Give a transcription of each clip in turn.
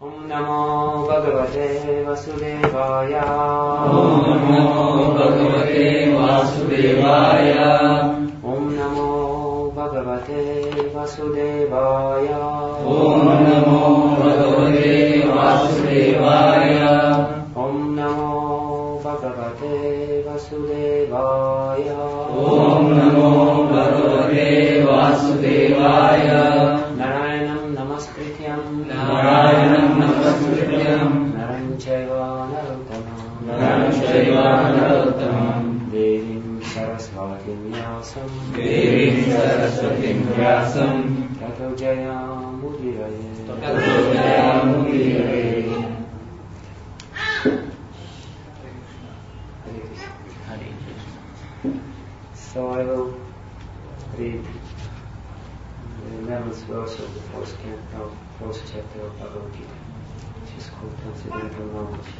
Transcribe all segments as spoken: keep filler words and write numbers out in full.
Om Namo Bhagavate Vasudevaya. Om Namo Bhagavate Vasudevaya. Om Namo Bhagavate Vasudevaya. Om Namo Bhagavate Vasudevaya. Om Namo Bhagavate Vasudevaya. Om Namo Bhagavate Vasudevaya. Narayanam Namaskrityam Narayanam Namaskrityam Naram Chaiva Narottamam Naram Chaiva Narottamam Devim Saraswatim Vyasam Devim Saraswatim Vyasam Tato Jayam Udiraye Tato Jayam Udiraye. So I will read the eleventh verse of the first, chapter, first chapter of Bhagavad Gita, which is called Transcendental Knowledge.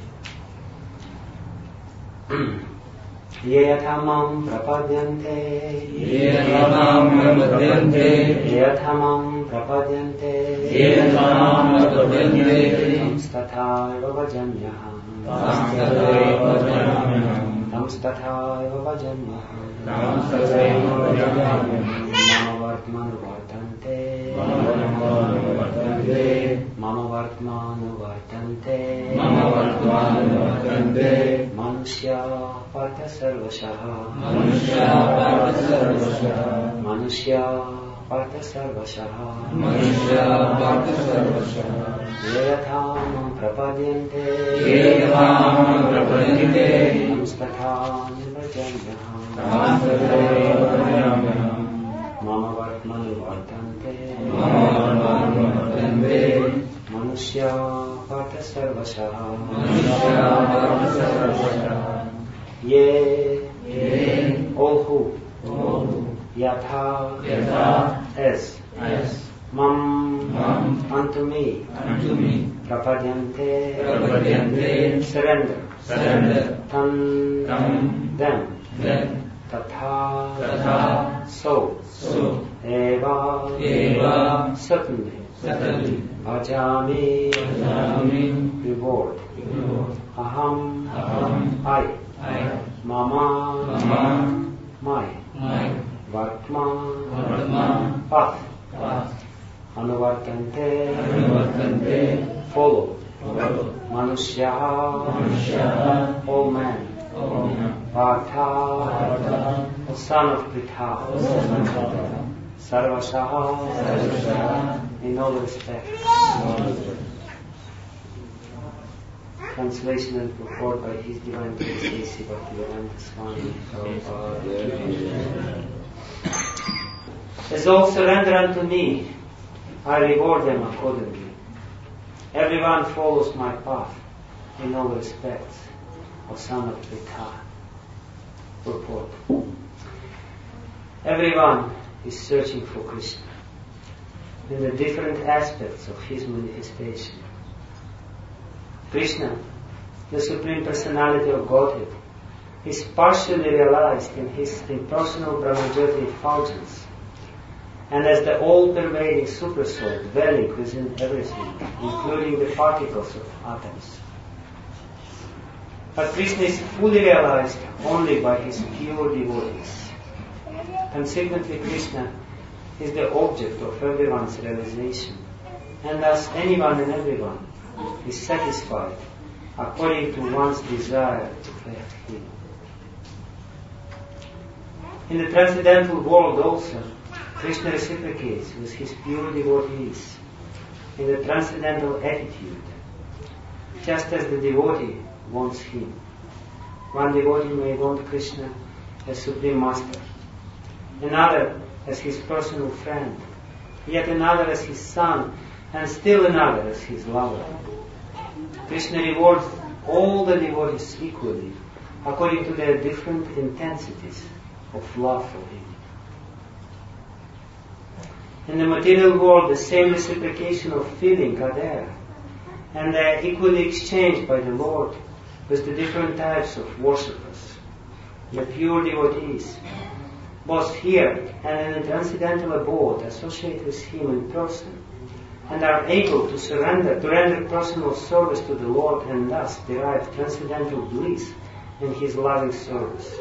Ye yathamam prapadyante Ye yathamam prapadyante Ye yathamam prapadyante Ye yathamam prapadyante Tamstatthaiva vajanyaham Tamstatthaiva vajanyaham Tamstatthaiva vajanyaham Tamstatthaiva vajanyaham Mama vartmanu vartante Mama vartante Mama vartmanu vartante Mama vartmanu vartante Manushya partha sarvashah Manushya partha sarvashah Manushya partha sarvashah Manushya partha sarvashah Ye yathamam prapadyante Ye yathamam prapadyante Tamstattham vajanyaham Tamstatthaiva vajanyaham Mama vartmanu vartante Mama vartmanu vartante Manushya partha sarvashah Manushya partha sarvashah Ye Ye all who all who Yatha Yatha as as Mam Mam unto me unto me Prapadyante Prapadyante surrender surrender Tan Tam them them Tatha Tatha so so Eva Eva certainly Certainly Bhajami Bhajami reward Reward Aham Aham I I Mama Mama my My Vartma Vartma path Path Anuvartante Anuvartante follow Follow Manushya Manushya all men Om Partha Partha O son of Pritha Sarvashah Sarvashah Sarvashah in all respects. Translation and purport by His Divine Grace A C Bhaktivedanta Swami Prabhupada. As all surrender unto me, I reward them accordingly. Everyone follows my path in all respects, O son of Pritha. Purport. Everyone is searching for Krishna in the different aspects of his manifestation. Krishna, the Supreme Personality of Godhead, is partially realized in his impersonal Brahmajyoti effulgence and as the all-pervading Supersoul dwelling within everything, including the particles of atoms. But Krishna is fully realized only by his pure devotees. Consequently, Krishna is the object of everyone's realization, and thus anyone and everyone is satisfied according to one's desire to have him. In the transcendental world also, Krishna reciprocates with his pure devotees in the transcendental attitude, just as the devotee wants him. One devotee may want Krishna as Supreme Master, another as his personal friend, yet another as his son, and still another as his lover. Krishna rewards all the devotees equally, according to their different intensities of love for him. In the material world, the same reciprocation of feeling are there, and they are equally exchanged by the Lord with the different types of worshippers, the pure devotees, both here and in the transcendental abode associate with him in person, and are able to surrender, to render personal service to the Lord and thus derive transcendental bliss in His loving service.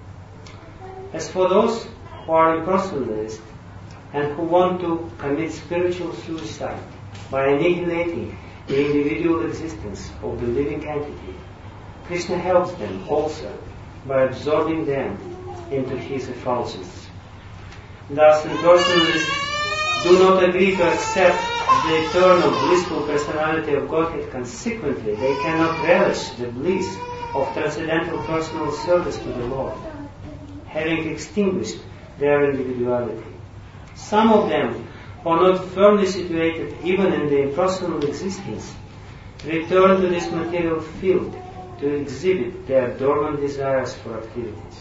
As for those who are impersonalists and who want to commit spiritual suicide by annihilating the individual existence of the living entity, Krishna helps them also by absorbing them into His effulgence. Thus, impersonalists do not agree to accept the eternal blissful personality of Godhead. Consequently, they cannot relish the bliss of transcendental personal service to the Lord, having extinguished their individuality. Some of them, who are not firmly situated even in the impersonal existence, return to this material field to exhibit their dormant desires for activities.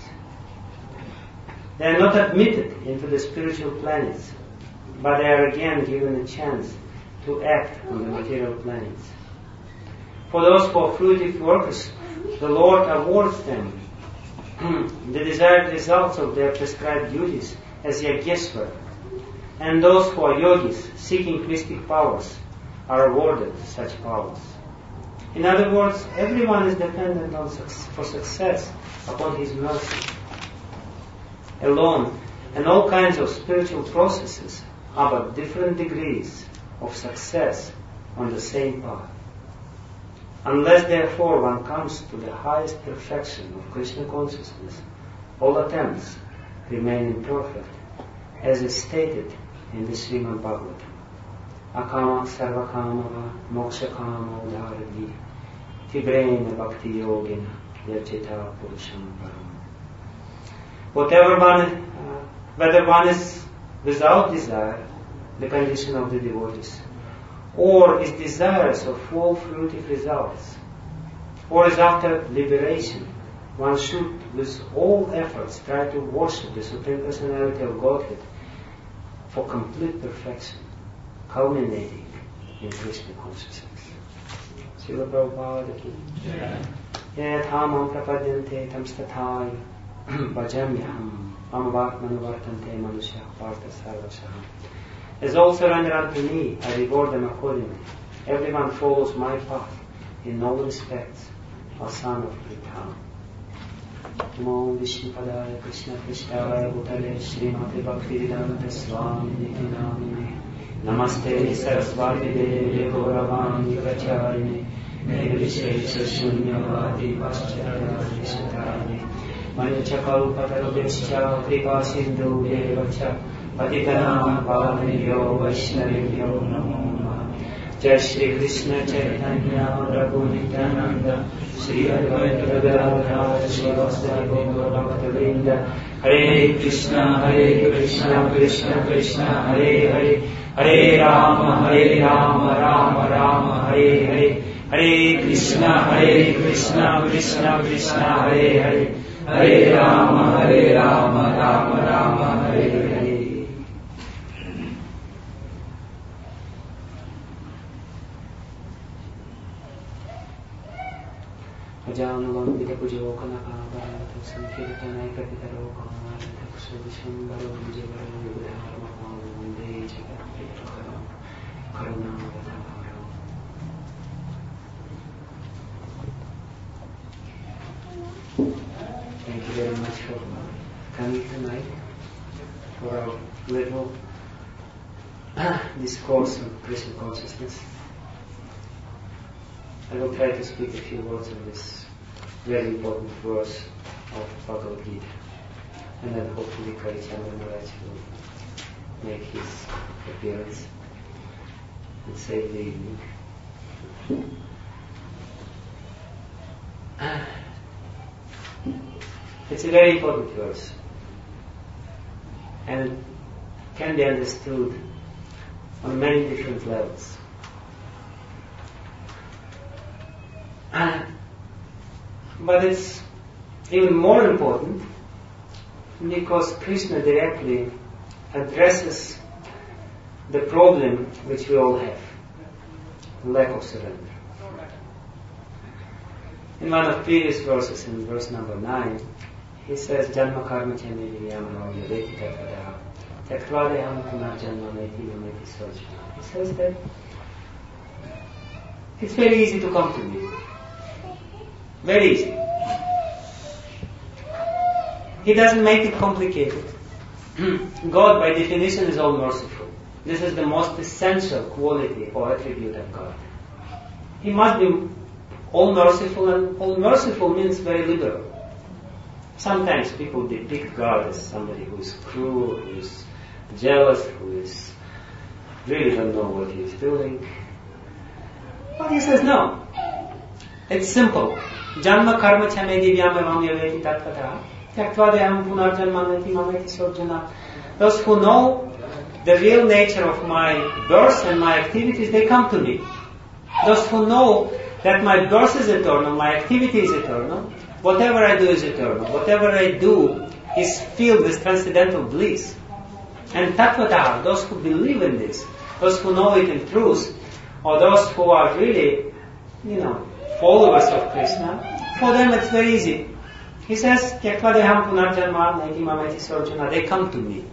They are not admitted into the spiritual planets, but they are again given a chance to act on the material planets. For those who are fruitive workers, the Lord awards them the desired results of their prescribed duties as Yajneshwar, and those who are yogis seeking mystic powers are awarded such powers. In other words, everyone is dependent on for success upon His mercy alone, and all kinds of spiritual processes are but different degrees of success on the same path. Unless therefore one comes to the highest perfection of Krishna consciousness, all attempts remain imperfect, as is stated in the Srimad Bhagavatam. Akama sarvakama moksha kama udharadi tibrena bhakti yogina yajita purusham param. Whatever one, uh, whether one is without desire, the condition of the devotees, or is desirous of full fruitive results, or is after liberation, one should with all efforts try to worship the Supreme Personality of Godhead for complete perfection, culminating in Krishna consciousness. Srila Prabhupada ki yathamam prapadyante tam stathaya bhajamyaham amavatmanu vartante manushya partha sarvashaham. As all surrender unto me, I reward them accordingly. Everyone follows my path in all respects, a son of Pritha. Namo Vishnupadaya Krishna Krishnaya Bhutale Srimati Bhaktivedanta Swami Niti Namine Namaste Saraswati Devi Gauravani Pracharine Nirvishesha Shunyavadi Pascharya Vishatani Manchakalpatarubhishcha Kripa Sindhu Devacha Patitanam Pavanebhyo Vaishnavebhyo Namo Namaha. Jai Shri Krishna Chaitanya Prabhu Nityananda Shri Advaita Gadadhara Srivasadi Gaura Bhaktavrinda. Hare Krishna Hare Krishna Krishna Krishna Hare Hare Hare Rama Hare Rama Rama Rama Hare Hare Hare Krishna Hare Krishna Krishna Krishna Hare Hare Hare Rama Hare Rama Rama Rama Hare Hare. Ajanam Vida Pujokana Abharatam Sankirtanai Kapitaro Kamaratam Sudishambaro Vijayavaram Yudharma Vande Jagatpitakaram Karunamavataram. Thank you very much for coming tonight for our little discourse on Krishna consciousness. I will try to speak a few words on this very important verse of Bhagavad Gita, and then hopefully Karichandra Maharaj will make his appearance and save the evening. It's a very important verse, and it can be understood on many different levels. But it's even more important because Krishna directly addresses the problem which we all have, lack of surrender. In one of previous verses, in verse number nine, he says, Janma karma chame vivyam yadeti tatvada Tyaktva punarjanma neti mameti sarjana. He says that it's very easy to come to me. Very easy. He doesn't make it complicated. God, by definition, is all merciful. This is the most essential quality or attribute of God. He must be all merciful, and all merciful means very liberal. Sometimes people depict God as somebody who is cruel, who is jealous, who is really don't know what he is doing. But he says no. It's simple. Janma karma chame divyam evam yaveti tatvata. Tyaktva punarjanma neti mameti sarjana. Those who know the real nature of my birth and my activities, they come to me. Those who know that my birth is eternal, my activity is eternal, whatever I do is eternal, whatever I do is filled with transcendental bliss. And tattvata, those who believe in this, those who know it in truth, or those who are really, you know, followers of Krishna, for them it's very easy. He says, Tyaktva deham punarjanma neti mameti sarjana. They come to me.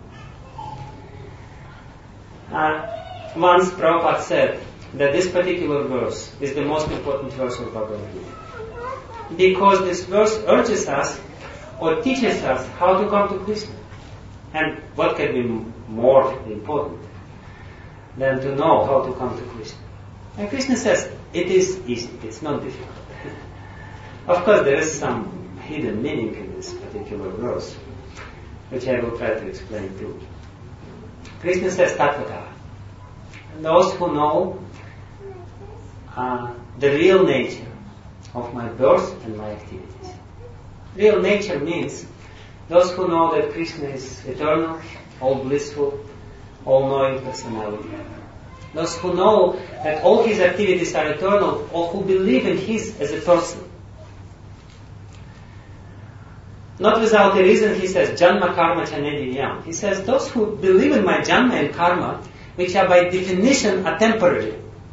Uh, once Prabhupada said that this particular verse is the most important verse of Bhagavad Gita, because this verse urges us or teaches us how to come to Krishna. And what can be more important than to know how to come to Krishna? And Krishna says, it is easy, it's not difficult. Of course, there is some hidden meaning in this particular verse, which I will try to explain too. Krishna says, tattvata. Those who know uh, the real nature of my birth and my activities. Real nature means those who know that Krishna is eternal, all blissful, all-knowing personality. Those who know that all his activities are eternal, or who believe in his as a person. Not without a reason he says, Janma karma chane divyam. He says, those who believe in my Janma and karma, which are by definition are temporary.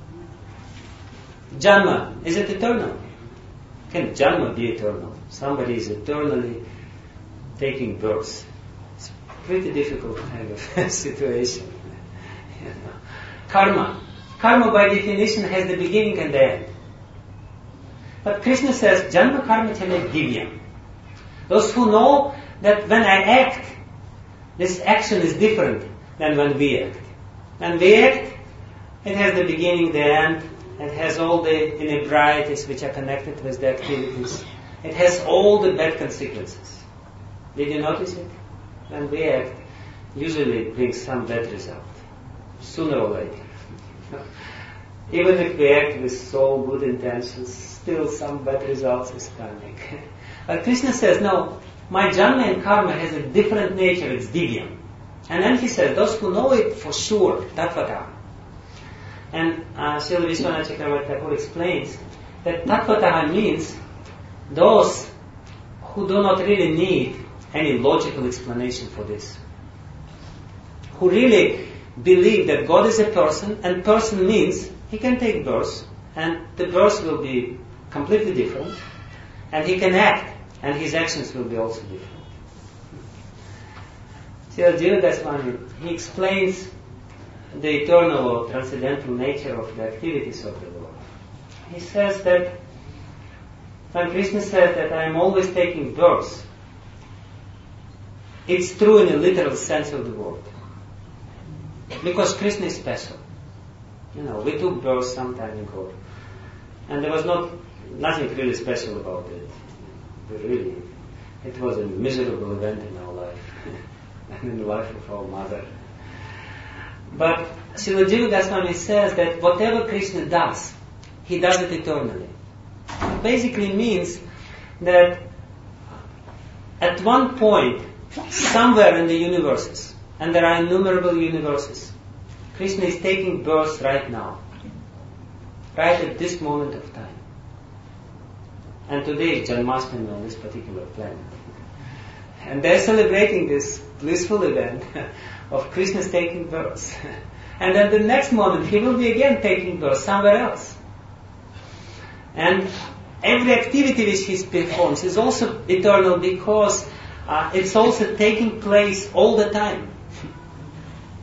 Janma, is it eternal? Can Janma be eternal? Somebody is eternally taking birth. It's a pretty difficult kind of situation. You know. Karma. Karma by definition has the beginning and the end. But Krishna says, Janma karma chane divyam. Those who know that when I act, this action is different than when we act. When we act, it has the beginning, the end, it has all the inebriaties which are connected with the activities. It has all the bad consequences. Did you notice it? When we act, usually it brings some bad result, sooner or later. Even if we act with so good intentions, still some bad results is coming. But Krishna says, no, my Janma and karma has a different nature, it's divyam. And then he says, those who know it for sure, tattvata. And uh, Srila Vishwanath Chakravarti Thakur explains that tattvata means those who do not really need any logical explanation for this. Who really believe that God is a person, and person means he can take birth, and the birth will be completely different, and he can act, and his actions will be also different. Srila Jiva Goswami, he explains the eternal or transcendental nature of the activities of the Lord. He says that when Krishna said that I am always taking birth, it's true in a literal sense of the word. Because Krishna is special. You know, we took birth some time ago, and there was not nothing really special about it. But really, it was a miserable event in our life, and in the life of our mother. But Srila Jiva Goswami says that whatever Krishna does, he does it eternally. It basically means that at one point, somewhere in the universes, and there are innumerable universes, Krishna is taking birth right now, right at this moment of time. And today is Janmashtami on this particular planet. And they're celebrating this blissful event of Krishna's taking birth. And then the next moment he will be again taking birth somewhere else. And every activity which he performs is also eternal because uh, it's also taking place all the time.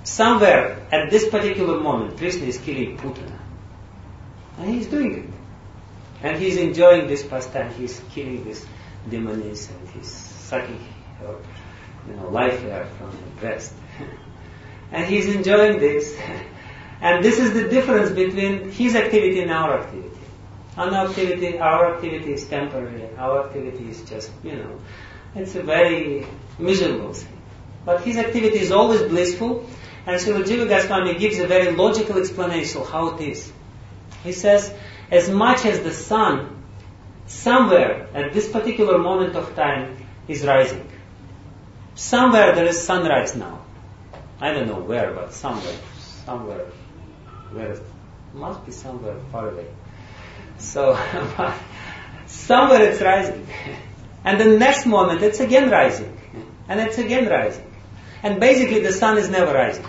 somewhere at this particular moment, Krishna is killing Putana. And he's doing it. And he's enjoying this pastime. He's killing this demoness and he's sucking her, you know, life air from her breast. And he's enjoying this. And this is the difference between his activity and our activity. Our activity, our activity is temporary. Our activity is just, you know, it's a very miserable thing. But his activity is always blissful. And Srila Jiva Goswami gives a very logical explanation of how it is. He says, as much as the sun, somewhere at this particular moment of time, is rising. Somewhere there is sunrise now. I don't know where, but somewhere. Somewhere. Where it must be somewhere far away. So, somewhere it's rising. And the next moment it's again rising. And it's again rising. And basically the sun is never rising.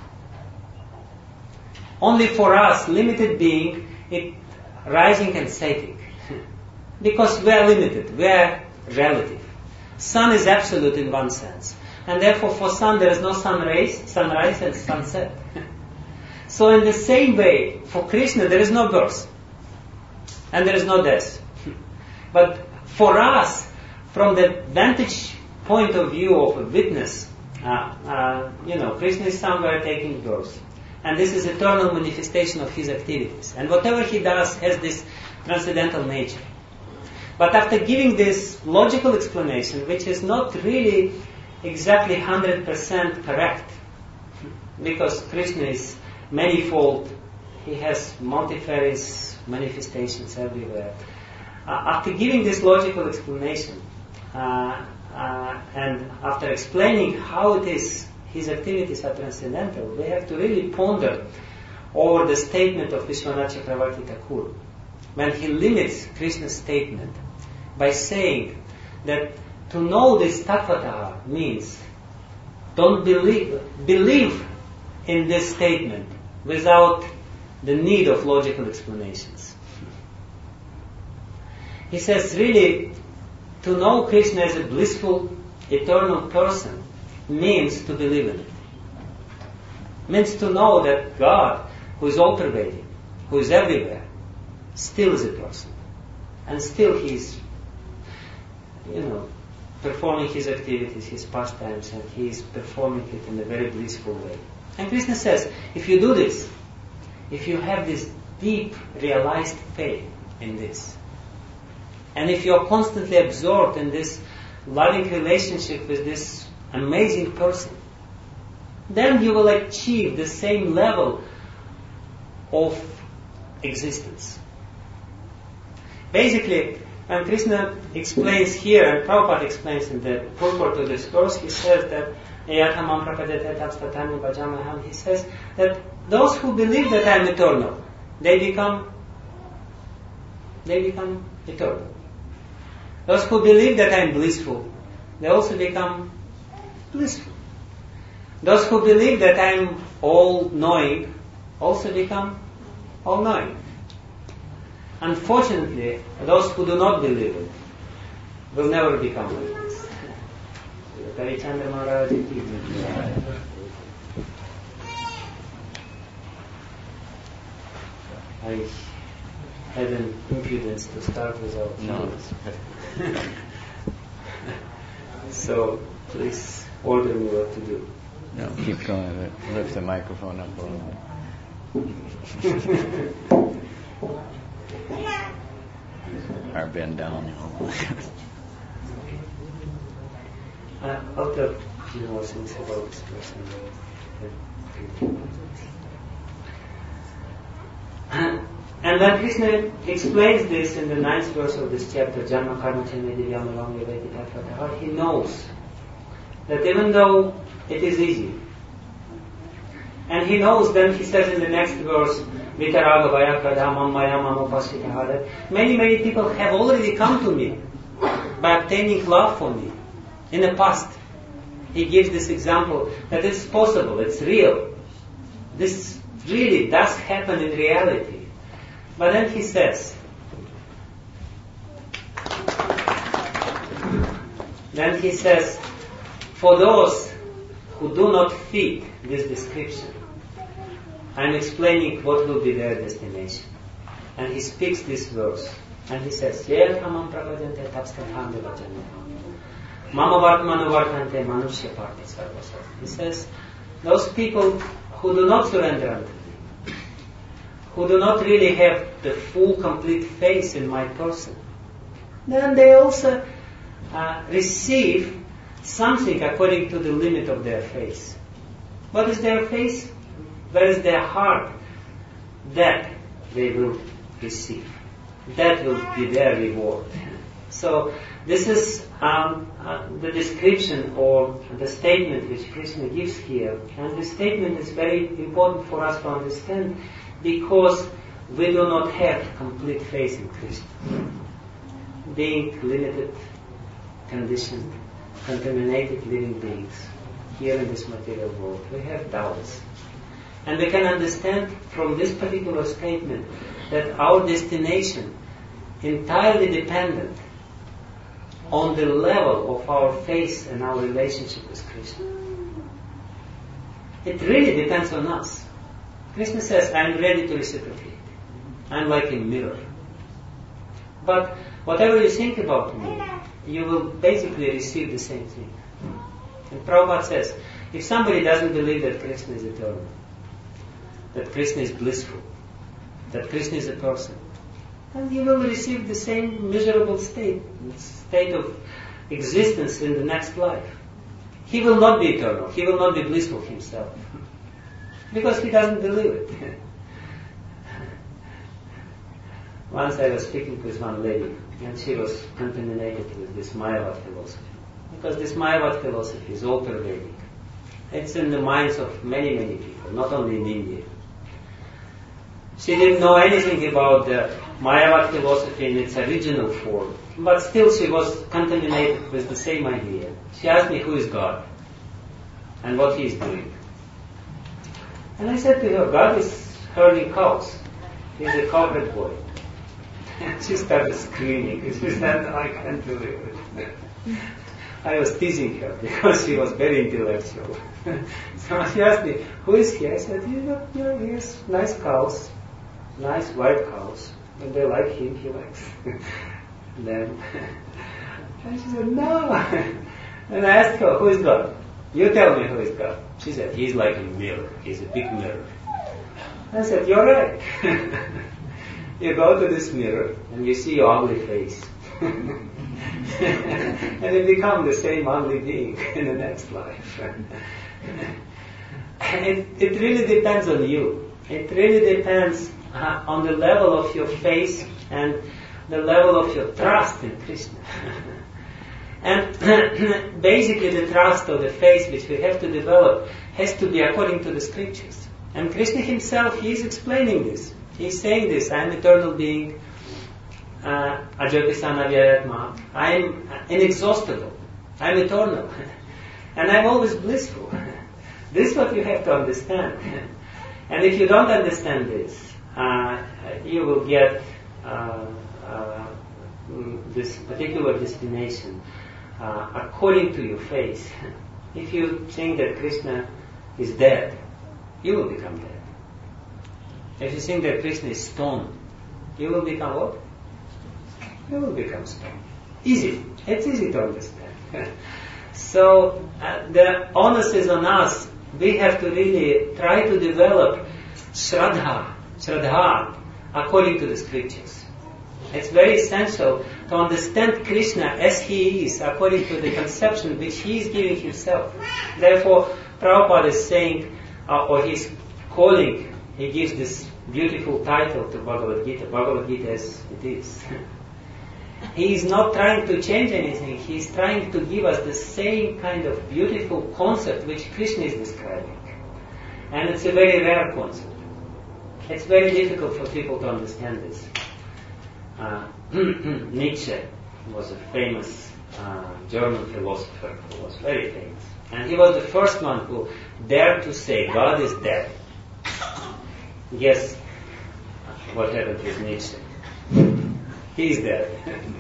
Only for us, limited being, it rising and setting. Because we are limited, we are relative. Sun is absolute in one sense. And therefore for sun there is no sun rays, sunrise and sunset. So in the same way, for Krishna there is no birth. And there is no death. But for us, from the vantage point of view of a witness, uh, uh, you know, Krishna is somewhere taking birth. And this is eternal manifestation of his activities. And whatever he does has this transcendental nature. But after giving this logical explanation, which is not really exactly one hundred percent correct, because Krishna is manifold, he has multifarious manifestations everywhere. Uh, after giving this logical explanation, uh, uh, and after explaining how it is his activities are transcendental, we have to really ponder over the statement of Vishwanath Chakravarti Thakur when he limits Krishna's statement by saying that to know this Tattvata means don't believe, believe in this statement without the need of logical explanations. He says really to know Krishna as a blissful, eternal person means to believe in it. Means to know that God, who is all pervading, who is everywhere, still is a person. And still he is, you know, performing his activities, his pastimes, and he is performing it in a very blissful way. And Krishna says, if you do this, if you have this deep realized faith in this, and if you are constantly absorbed in this loving relationship with this amazing person, then you will achieve the same level of existence. Basically, when Krishna explains here, and Prabhupada explains in the purport of this verse, he says that he says that those who believe that I am eternal, they become they become eternal. Those who believe that I am blissful, they also become blissful. Those who believe that I am all-knowing also become all-knowing. Unfortunately, those who do not believe it will never become like this. Harichandra Maharaj ki. I had an impudence to start without No. So please order me what to do. No, keep going. Lift the microphone up a little bit. Or bend down. Uh, I'll tell you more things about this person. And then Krishna explains this in the ninth verse of this chapter, Janma Karma Chenme Divyam Alam Yaveti Tattvata, how he knows that even though it is easy, and he knows, then he says in the next verse, Vitaraga Vayakada Mamaya Mamopasvitaha, that many, many people have already come to me by obtaining love for me in the past. He gives this example that it's possible, it's real. This really does happen in reality. But then he says, then he says, for those who do not fit this description, I'm explaining what will be their destination. And he speaks this verse. And he says, Yet hamam pravadante tapsthatham vivajanya. Mama vartmanu vartante manushya parti sarvasat. He says, those people who do not surrender unto me, who do not really have the full, complete faith in my person, then they also uh, receive something according to the limit of their faith. What is their faith? Where is their heart? That they will receive. That will be their reward. So this is um, uh, the description or the statement which Krishna gives here. And this statement is very important for us to understand because we do not have complete faith in Krishna. Being limited, conditioned, contaminated living beings here in this material world, we have doubts. And we can understand from this particular statement that our destination entirely dependent on the level of our faith and our relationship with Krishna. It really depends on us. Krishna says, I am ready to reciprocate. I am like a mirror. But whatever you think about me, you will basically receive the same thing. And Prabhupada says, if somebody doesn't believe that Krishna is eternal, that Krishna is blissful, that Krishna is a person, then he will receive the same miserable state, state of existence in the next life. He will not be eternal, he will not be blissful himself, because he doesn't believe it. Once I was speaking with one lady, and she was contaminated with this Mayavad philosophy, because this Mayavad philosophy is all pervading. It's in the minds of many, many people, not only in India. She didn't know anything about the Mayavad philosophy in its original form, but still she was contaminated with the same idea. She asked me who is God and what he is doing. And I said to her, God is herding cows. He is a cowherd boy. And she started screaming. She said, no, I can't believe it. I was teasing her because she was very intellectual. So she asked me, who is he? I said, you know, you know, he has nice cows, nice white cows, and they like him, he likes them. And she said, no. And I asked her, who is God? You tell me who is God. She said, he's like a mirror, he's a big mirror. I said, you're right. You go to this mirror and you see your ugly face. And you become the same ugly being in the next life. And it, it really depends on you. It really depends uh, on the level of your faith and the level of your trust in Krishna. And basically the trust or the faith which we have to develop has to be according to the scriptures. And Krishna himself, he is explaining this. He is saying this, I am eternal being, uh, Ajapisanavyayatma. I am inexhaustible. I am eternal. And I am always blissful. This is what you have to understand. And if you don't understand this, uh, you will get uh, uh, this particular destination uh, according to your faith. If you think that Krishna is dead, you will become dead. If you think that Krishna is stone, you will become what? You will become stone. Easy. It's easy to understand. So uh, the onus is on us. We have to really try to develop Shraddha, Shraddha according to the scriptures. It's very essential to understand Krishna as he is, according to the conception which he is giving himself. Therefore, Prabhupada is saying, uh, or he's calling, he gives this beautiful title to Bhagavad Gita, Bhagavad Gita as it is. He is not trying to change anything, he is trying to give us the same kind of beautiful concept which Krishna is describing. And it's a very rare concept. It's very difficult for people to understand this. Uh, Nietzsche was a famous uh, German philosopher who was very famous. And he was the first one who dared to say God is dead. Guess what happened with Nietzsche? He is dead.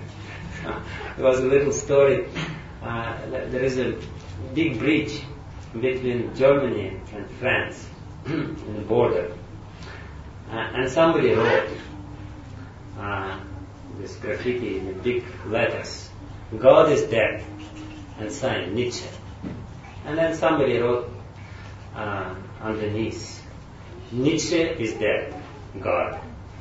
There was a little story. Uh, there is a big bridge between Germany and France, in the border. Uh, and somebody wrote uh, this graffiti in big letters, "God is dead," and signed Nietzsche. And then somebody wrote uh, underneath, "Nietzsche is dead, God."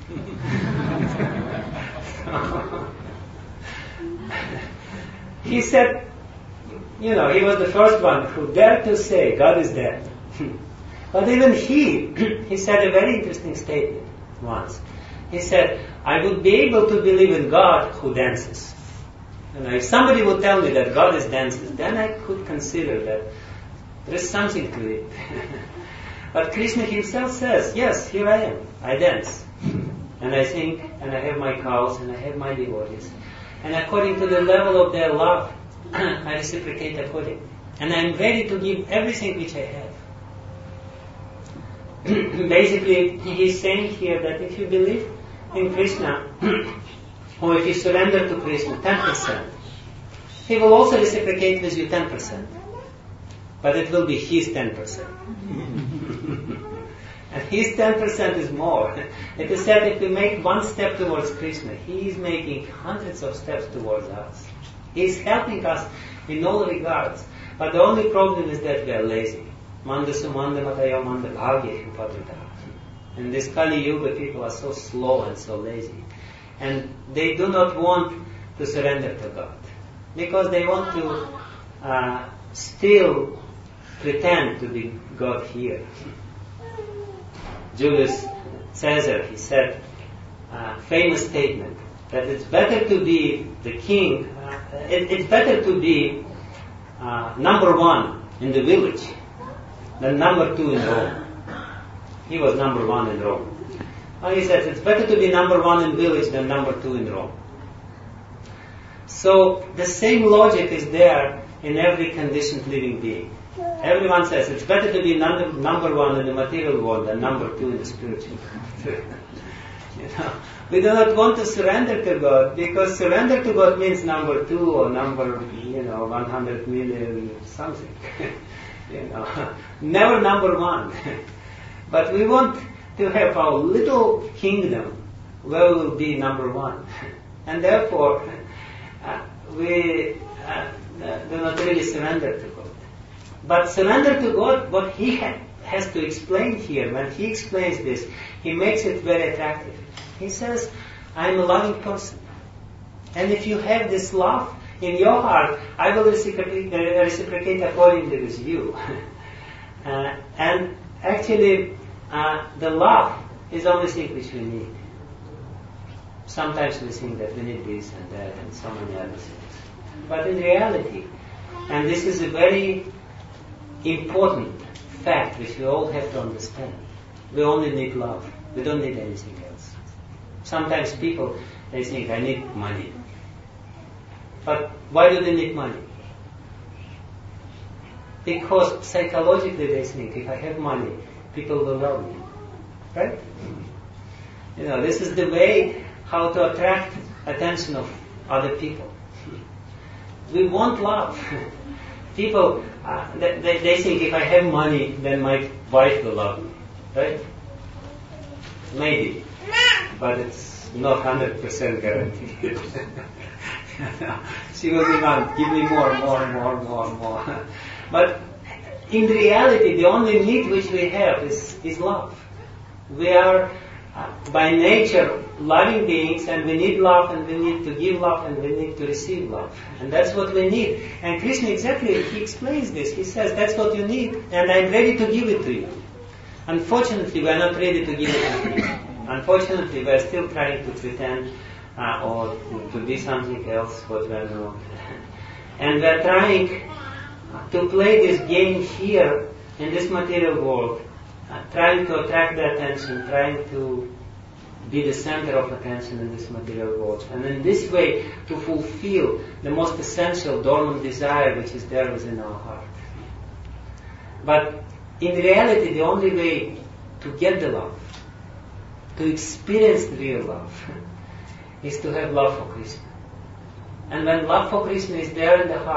He said, you know, he was the first one who dared to say God is dead. But even he, he said a very interesting statement once. He said, "I would be able to believe in God who dances. You know, if somebody would tell me that God is dances, then I could consider that there is something to it." But Krishna himself says, "Yes, here I am. I dance. And I sing, and I have my cows, and I have my devotees. And according to the level of their love, I reciprocate accordingly. And I am ready to give everything which I have." Basically, he's saying here that if you believe in Krishna, or if you surrender to Krishna ten percent, he will also reciprocate with you ten percent. But it will be his ten percent. And his ten percent is more. It is said if we make one step towards Krishna, he is making hundreds of steps towards us. He is helping us in all regards. But the only problem is that we are lazy. Manda sumanda matayo manda bhagya upadrita. In this Kali Yuga, people are so slow and so lazy. And they do not want to surrender to God. Because they want to uh, still pretend to be God here. Julius Caesar, he said, uh, famous statement, that it's better to be the king, uh, it, it's better to be uh, number one in the village than number two in Rome. He was number one in Rome. And he said, it's better to be number one in village than number two in Rome. So the same logic is there in every conditioned living being. Everyone says it's better to be number, number one in the material world than number two in the spiritual world. You know, we do not want to surrender to God, because surrender to God means number two or number, you know, one hundred million something. You know, never number one. But we want to have our little kingdom where we will be number one. And therefore, uh, we uh, do not really surrender to God. But surrender to God, what he ha- has to explain here, when he explains this, he makes it very attractive. He says, I'm a loving person. And if you have this love in your heart, I will reciprocate, uh, reciprocate accordingly with you. uh, and actually, uh, the love is the only thing which we need. Sometimes we think that we need this and that and so many other things. But in reality, and this is a very important fact which we all have to understand, we only need love. We don't need anything else. Sometimes people, they think, I need money. But why do they need money? Because psychologically they think, if I have money, people will love me. Right? You know, this is the way how to attract attention of other people. We want love. People, uh, they, they think if I have money, then my wife will love me. Right? Maybe. But it's not one hundred percent guaranteed. She will demand, give me more, more, more, more, more. But in reality, the only need which we have is, is love. We are uh, by nature loving beings, and we need love, and we need to give love, and we need to receive love. And that's what we need. And Krishna exactly, he explains this. He says, that's what you need, and I'm ready to give it to you. Unfortunately, we are not ready to give it to you. Unfortunately, we are still trying to pretend uh, or to be something else what we are not. And we are trying to play this game here in this material world, uh, trying to attract the attention, trying to be the center of attention in this material world. And in this way, to fulfill the most essential dormant desire which is there within our heart. But in reality, the only way to get the love, to experience the real love, is to have love for Krishna. And when love for Krishna is there in the heart,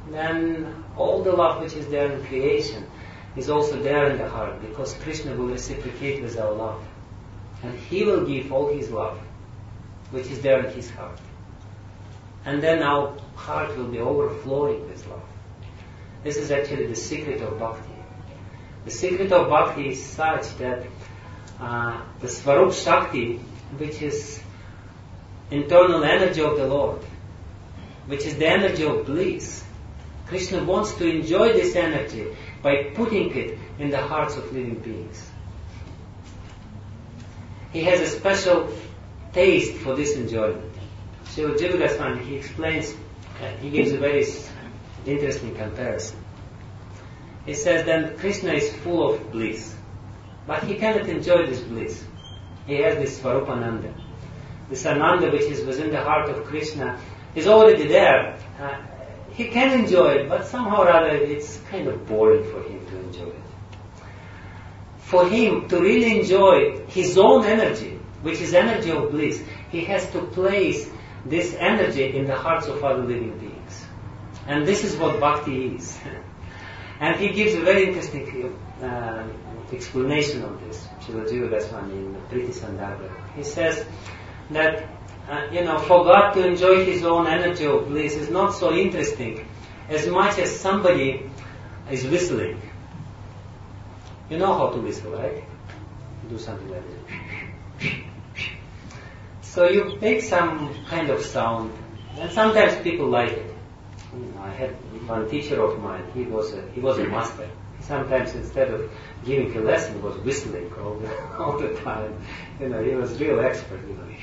then all the love which is there in creation is also there in the heart, because Krishna will reciprocate with our love. And He will give all His love, which is there in His heart. And then our heart will be overflowing with love. This is actually the secret of bhakti. The secret of bhakti is such that uh, the Svarup Shakti, which is internal energy of the Lord, which is the energy of bliss, Krishna wants to enjoy this energy by putting it in the hearts of living beings. He has a special taste for this enjoyment. So Jiva Goswami, he explains, uh, he gives a very interesting comparison. He says that Krishna is full of bliss, but he cannot enjoy this bliss. He has this Svarupananda. This Ananda which is within the heart of Krishna is already there. Uh, he can enjoy it, but somehow or other it's kind of boring for him to enjoy it. For him to really enjoy his own energy, which is energy of bliss, he has to place this energy in the hearts of other living beings. And this is what bhakti is. And he gives a very interesting uh, explanation of this, Srila Jiva Goswami in Priti Sandarbha. He says that, uh, you know, for God to enjoy His own energy of bliss is not so interesting as much as somebody is whistling. You know how to whistle, right? Do something like this. So you make some kind of sound, and sometimes people like it. You know, I had one teacher of mine, he was a, he was a master. Sometimes instead of giving a lesson, he was whistling all the, all the time. You know, he was a real expert, you know.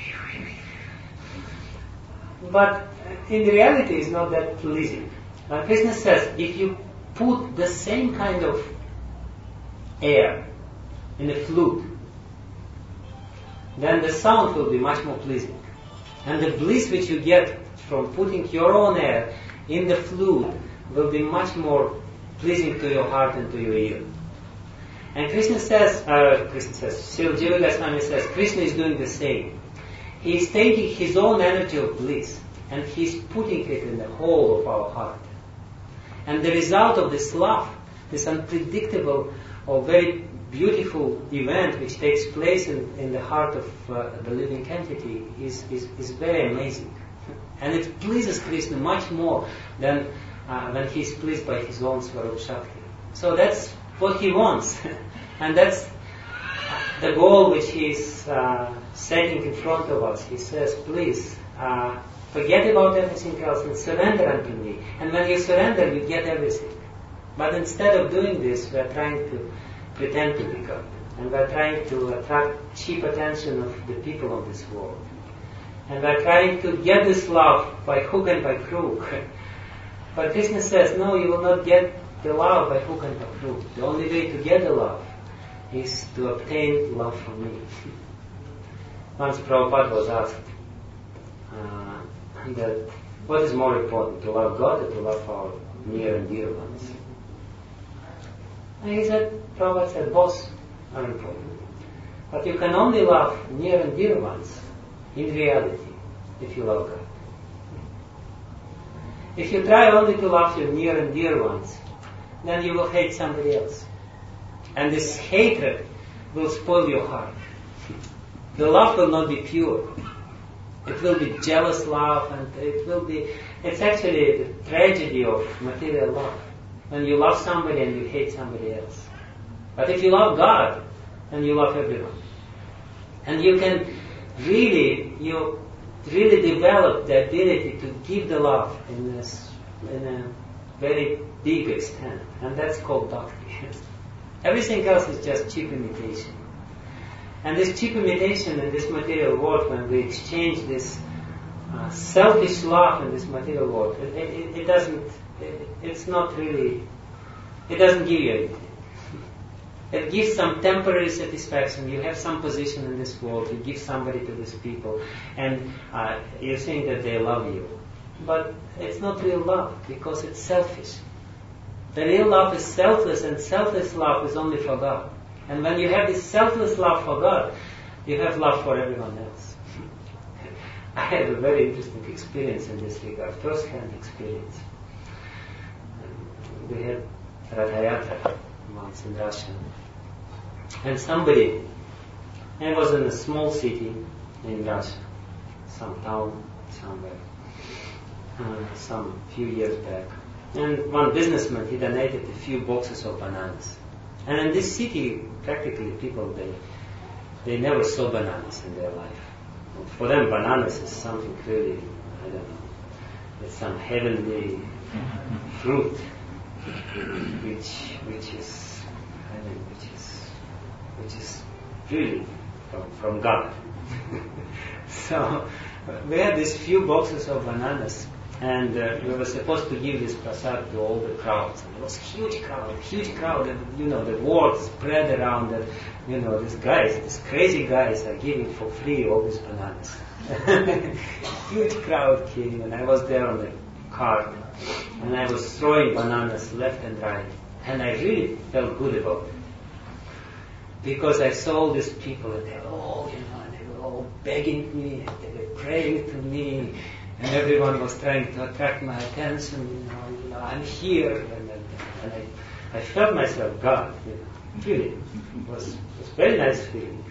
But in reality, it's not that pleasing. Uh, Krishna says, if you put the same kind of air in a flute, then the sound will be much more pleasing. And the bliss which you get from putting your own air in the flute will be much more pleasing to your heart and to your ear. And Krishna says, uh, Krishna says, Srila Jiva Goswami says, Krishna is doing the same. He is taking His own energy of bliss and He is putting it in the whole of our heart. And the result of this love, this unpredictable or very beautiful event which takes place in, in the heart of uh, the living entity is, is, is very amazing. And it pleases Krishna much more than uh, when he is pleased by his own Svarup Shakti. So that's what he wants. And that's the goal which he is uh, setting in front of us. He says, please, uh, forget about everything else and surrender unto me. And when you surrender, you get everything. But instead of doing this, we are trying to pretend to be God. And we are trying to attract cheap attention of the people of this world. And we are trying to get this love by hook and by crook. But Krishna says, no, you will not get the love by hook and by crook. The only way to get the love is to obtain love from me. Once Prabhupada was asked uh, that what is more important, to love God or to love our near and dear ones? And he said, Prabhupada said, both are important. But you can only love near and dear ones in reality if you love God. If you try only to love your near and dear ones, then you will hate somebody else. And this hatred will spoil your heart. The love will not be pure. It will be jealous love, and it will be, it's actually the tragedy of material love. When you love somebody and you hate somebody else. But if you love God, then you love everyone. And you can really, you really develop the ability to give the love in a, in a very big extent. And that's called bhakti. Everything else is just cheap imitation. And this cheap imitation in this material world, when we exchange this uh, selfish love in this material world, it, it, it doesn't, it, it's not really, it doesn't give you anything. It gives some temporary satisfaction. You have some position in this world, you give somebody to these people, and uh, you think that they love you. But it's not real love, because it's selfish. The real love is selfless, and selfless love is only for God. And when you have this selfless love for God, you have love for everyone else. I had a very interesting experience in this regard, first-hand experience. we had Rathayatra once in Russia. And somebody, I was in a small city in Russia, some town somewhere, uh, some few years back. And one businessman, he donated a few boxes of bananas. And in this city, practically people, they they never saw bananas in their life. For them, bananas is something really, I don't know, it's some heavenly fruit, which which is, I mean, which is which is really from, from God. So we had these few boxes of bananas, and uh, we were supposed to give this prasad to all the crowds. And it was huge crowd, huge crowd, and you know the word spread around that, you know, these guys, these crazy guys are giving for free all these bananas. Huge crowd came, and I was there on the cart, and I was throwing bananas left and right, and I really felt good about it. Because I saw all these people, and they were all, you know, and they were all begging me, and they were praying to me, and everyone was trying to attract my attention, you know, you know I'm here, and, and, and I, I felt myself God, you know, really. It was, it was a very nice feeling.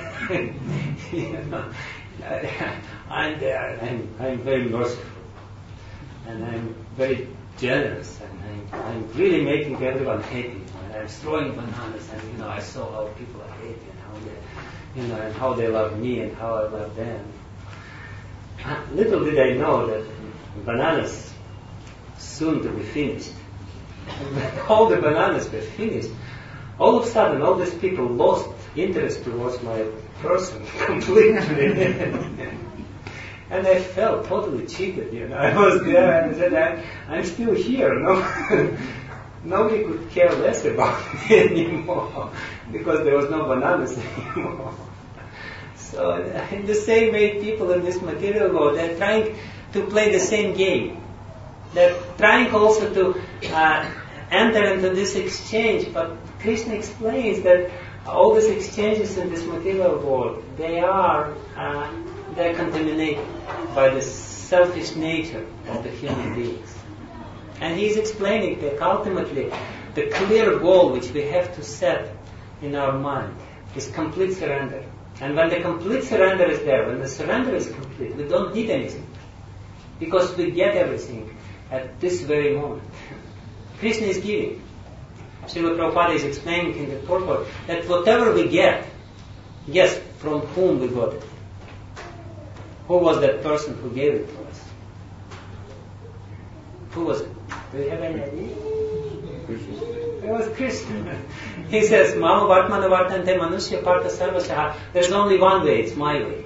You know, I, I'm there, and I'm, I'm very merciful, and I'm very generous, and I'm, I'm really making everyone happy. And I'm throwing bananas, and you know, I saw how people are happy, and how they, you know, and how they love me, and how I love them. Little did I know that bananas soon to be finished. When all the bananas were finished, all of a sudden, all these people lost interest towards my person completely. And I felt totally cheated, you know. I was there and I said, I'm, I'm still here, no? Nobody could care less about me anymore because there was no bananas anymore. So in the same way, people in this material world, they're trying to play the same game. They're trying also to uh, enter into this exchange, but Krishna explains that all these exchanges in this material world, they are uh, they're contaminated by the selfish nature of the human beings. And he's explaining that ultimately the clear goal which we have to set in our mind is complete surrender. And when the complete surrender is there, when the surrender is complete, we don't need anything. Because we get everything at this very moment. Krishna is giving. Srila Prabhupada is explaining in the purport that whatever we get, yes, from whom we got it. Who was that person who gave it to us? Who was it? Do you have any idea? It was Krishna. He says, Mama Vartmana Vartante Manusya Partha Sarvasyaha. There's only one way, it's my way.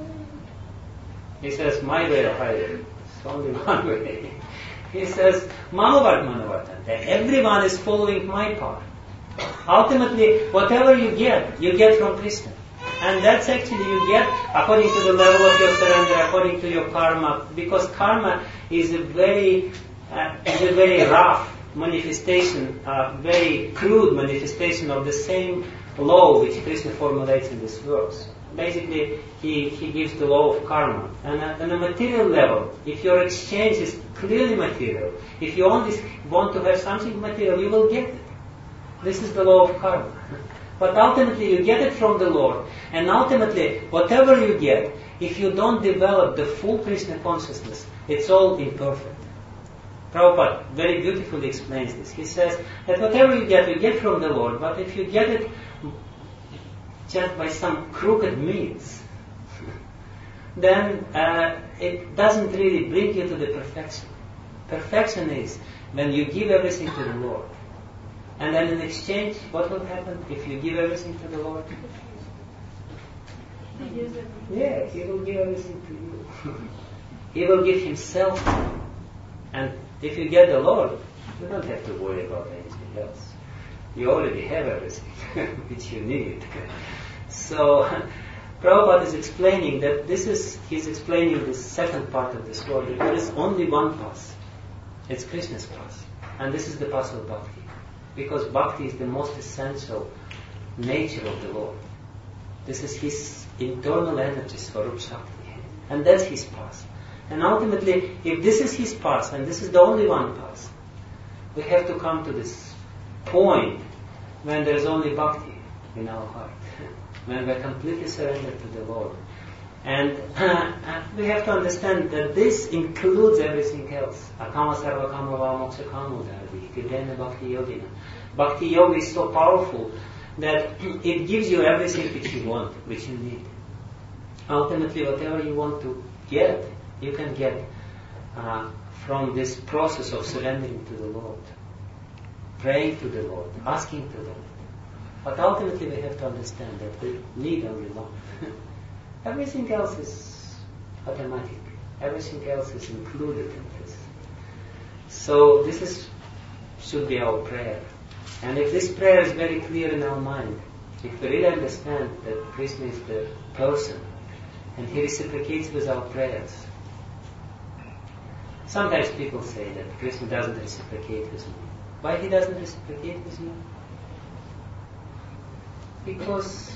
He says, my way or highway. It's only one way. He says, Mama Vartmana Vartante. Everyone is following my path. Ultimately, whatever you get, you get from Krishna. And that's actually you get according to the level of your surrender, according to your karma, because karma is a very, uh, is a very rough manifestation, a very crude manifestation of the same law which Krishna formulates in this verse. Basically, he, he gives the law of karma. And uh, on a material level, if your exchange is clearly material, if you only want to have something material, you will get it. This is the law of karma. But ultimately you get it from the Lord. And ultimately, whatever you get, if you don't develop the full Krishna consciousness, it's all imperfect. Prabhupada very beautifully explains this. He says that whatever you get, you get from the Lord. But if you get it just by some crooked means, then uh, it doesn't really bring you to the perfection. Perfection is when you give everything to the Lord. And then in exchange, what will happen if you give everything to the Lord? He gives it. Yeah, He will give everything to you. He will give Himself to you. And if you get the Lord, you don't have to worry about anything else. You already have everything which you need. So, Prabhupada is explaining that this is, he's explaining the second part of the story. There is only one path. It's Krishna's path. And this is the path of bhakti. Because bhakti is the most essential nature of the Lord. This is His internal energy, Swarup Shakti. And that's His path. And ultimately, if this is His path, and this is the only one path, We have to come to this point when there is only bhakti in our heart, when we are completely surrendered to the Lord. And uh, we have to understand that this includes everything else. Akama sarva kama va moksha kama dharvi, kidena bhakti yogina. Bhakti yoga is so powerful that it gives you everything which you want, which you need. Ultimately, whatever you want to get, you can get uh, from this process of surrendering to the Lord, praying to the Lord, asking to the Lord. But ultimately we have to understand that we need only love. Everything else is automatic. Everything else is included in this. So this is should be our prayer. And if this prayer is very clear in our mind, if we really understand that Krishna is the person, and He reciprocates with our prayers. Sometimes people say that Krishna doesn't reciprocate with me. Why He doesn't reciprocate with you? Because,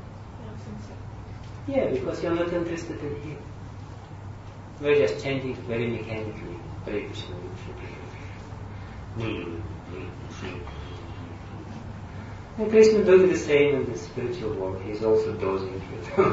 yeah, because you're not interested in Him. We're just chanting very mechanically. Hare Krishna. And Krishna doing the same in the spiritual world. He's also dozing.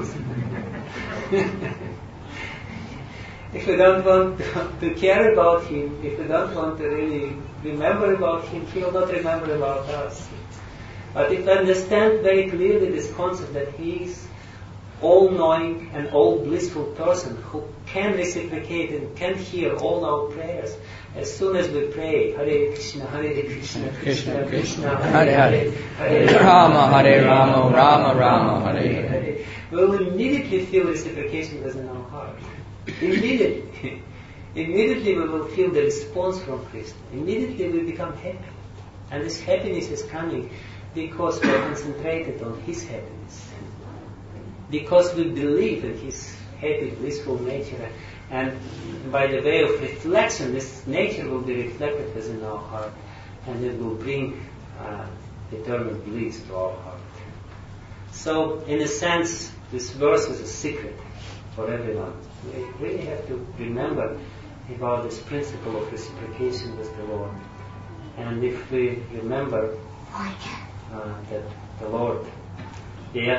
If we don't want to care about Him, if we don't want to really remember about Him, He will not remember about us. But if we understand very clearly this concept that He is all-knowing and all-blissful person who can reciprocate and can hear all our prayers, as soon as we pray, Hare Krishna, Hare Krishna, Krishna Krishna, Hare Hare, Hare Rama, Hare Rama, Rama Rama, Hare Hare, we will immediately feel reciprocation within our heart. Immediately. Immediately we will feel the response from Krishna. Immediately we become happy. And this happiness is coming because we are concentrated on His happiness. Because we believe in His happy, blissful nature. And by the way of reflection, this nature will be reflected within our heart. And it will bring uh, eternal bliss to our heart. So, in a sense, this verse is a secret for everyone. We really have to remember about this principle of reciprocation with the Lord. And if we remember uh, that the Lord, He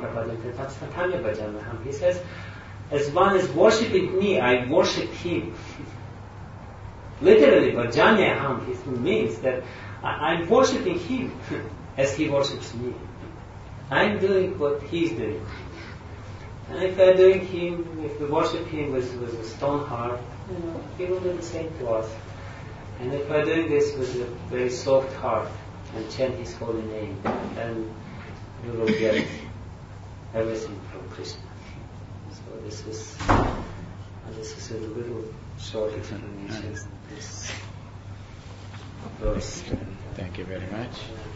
says, as one is worshipping me, I worship Him. Literally, Bhajanyaham, it means that I'm worshipping Him as He worships me. I'm doing what He's doing. And if we're doing Him, if we worship Him with, with a stone heart, you know, He will do the same to us. And if we're doing this with a very soft heart and chant His holy name, then we will get everything from Krishna. So this is this is a little short explanation. This verse. Thank you very much.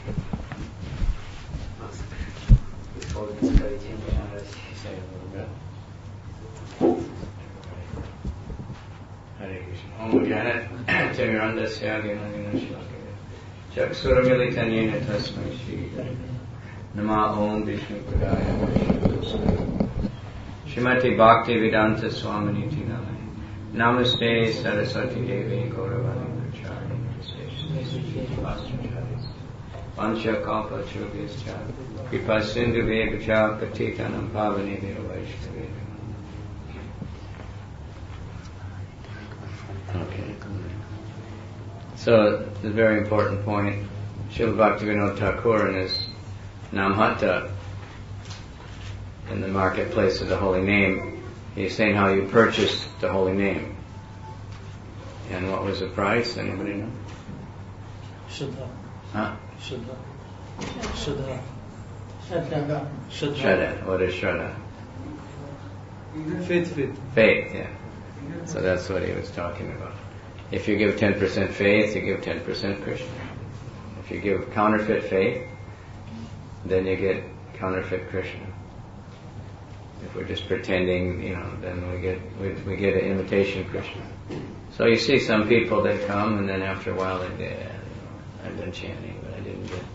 Before this Chaitanya Maharaj say a little bit. Hare Krishna. Om Jnana Timirandasya Gyanadina Shlakaya Chaksuramilitanyena Tasmai Shri Nama Om Vishnu Padaya Vishnu Srimati Bhakti Vedanta Swamini Tinamai Namaste Saraswati Devi Gauravani Prachari Pancha Kalpa Chubhyascha Kripa Sindhu Vegacha Patitanam Pavani Vaishnavi. Okay. So, it's a very important point. Srila Bhaktivinoda Thakur in his Namhata, in the marketplace of the holy name, he's saying how you purchased the holy name. And what was the price? Anybody know? Shraddha. Huh? Shraddha. Shraddha. Shraddha. Shraddha. What is Shraddha? Faith, faith. Faith, yeah. So that's what he was talking about. If you give ten percent faith, you give ten percent Krishna. If you give counterfeit faith, then you get counterfeit Krishna. If we're just pretending, you know, then we get we, we get an imitation Krishna. So you see some people, they come and then after a while they say, yeah, you know, I've been chanting, but I didn't get.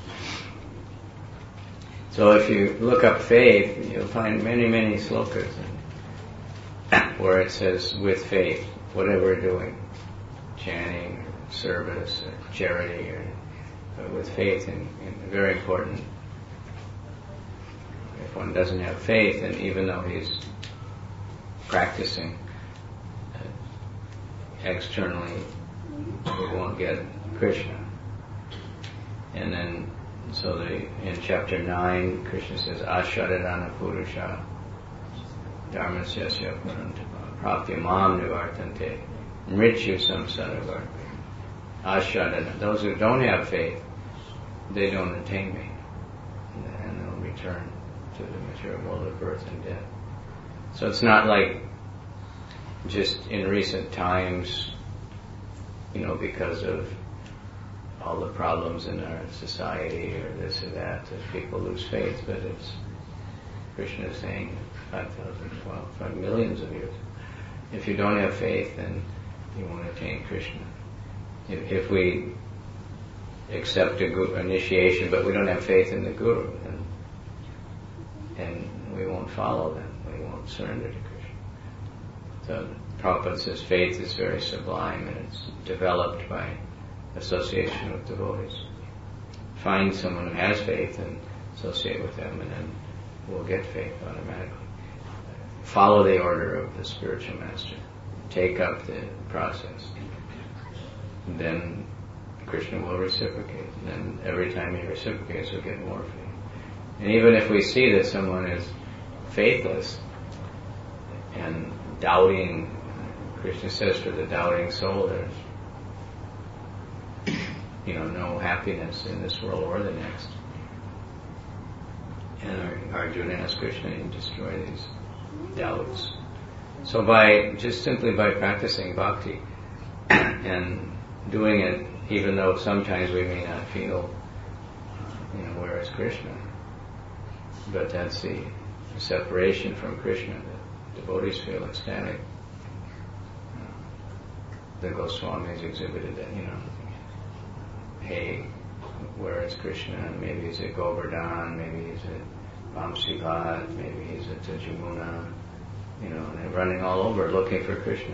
So if you look up faith, you'll find many, many slokas where it says with faith, whatever we're doing, chanting, service or charity, or but with faith, and, and very important. If one doesn't have faith, and even though he's practicing uh, externally, he won't get Krishna. And then, so the, in chapter nine, Krishna says, Ashadadana Purusha Dharmasyasya Purantapa Pratyamam Nivartante Mrityu Samsaravar. Ashadadana. Those who don't have faith, they don't attain me. And they'll return to the material world of birth and death. So it's not like just in recent times, you know, because of all the problems in our society or this or that, that people lose faith, but it's, Krishna is saying, five thousand, well, five millions of years. If you don't have faith, then you won't attain Krishna. If, if we accept a guru, initiation, but we don't have faith in the Guru, then, and we won't follow them, we won't surrender to Krishna. So Prabhupada says faith is very sublime, and it's developed by association with devotees. Find someone who has faith and associate with them, and then we'll get faith automatically. Follow the order of the spiritual master. Take up the process. And then Krishna will reciprocate. And then every time he reciprocates, we'll get more faith. And even if we see that someone is faithless and doubting, Krishna says for the doubting soul, there's you know, no happiness in this world or the next. And Arjuna asked Krishna to destroy these doubts. So by, just simply by practicing bhakti and doing it, even though sometimes we may not feel, you know, where is Krishna, but that's the separation from Krishna. The devotees feel ecstatic. The Goswamis exhibited that, you know, hey, where is Krishna? Maybe he's at Govardhan, maybe he's at Vamsivhat, maybe he's at Jamuna, you know, and they're running all over looking for Krishna.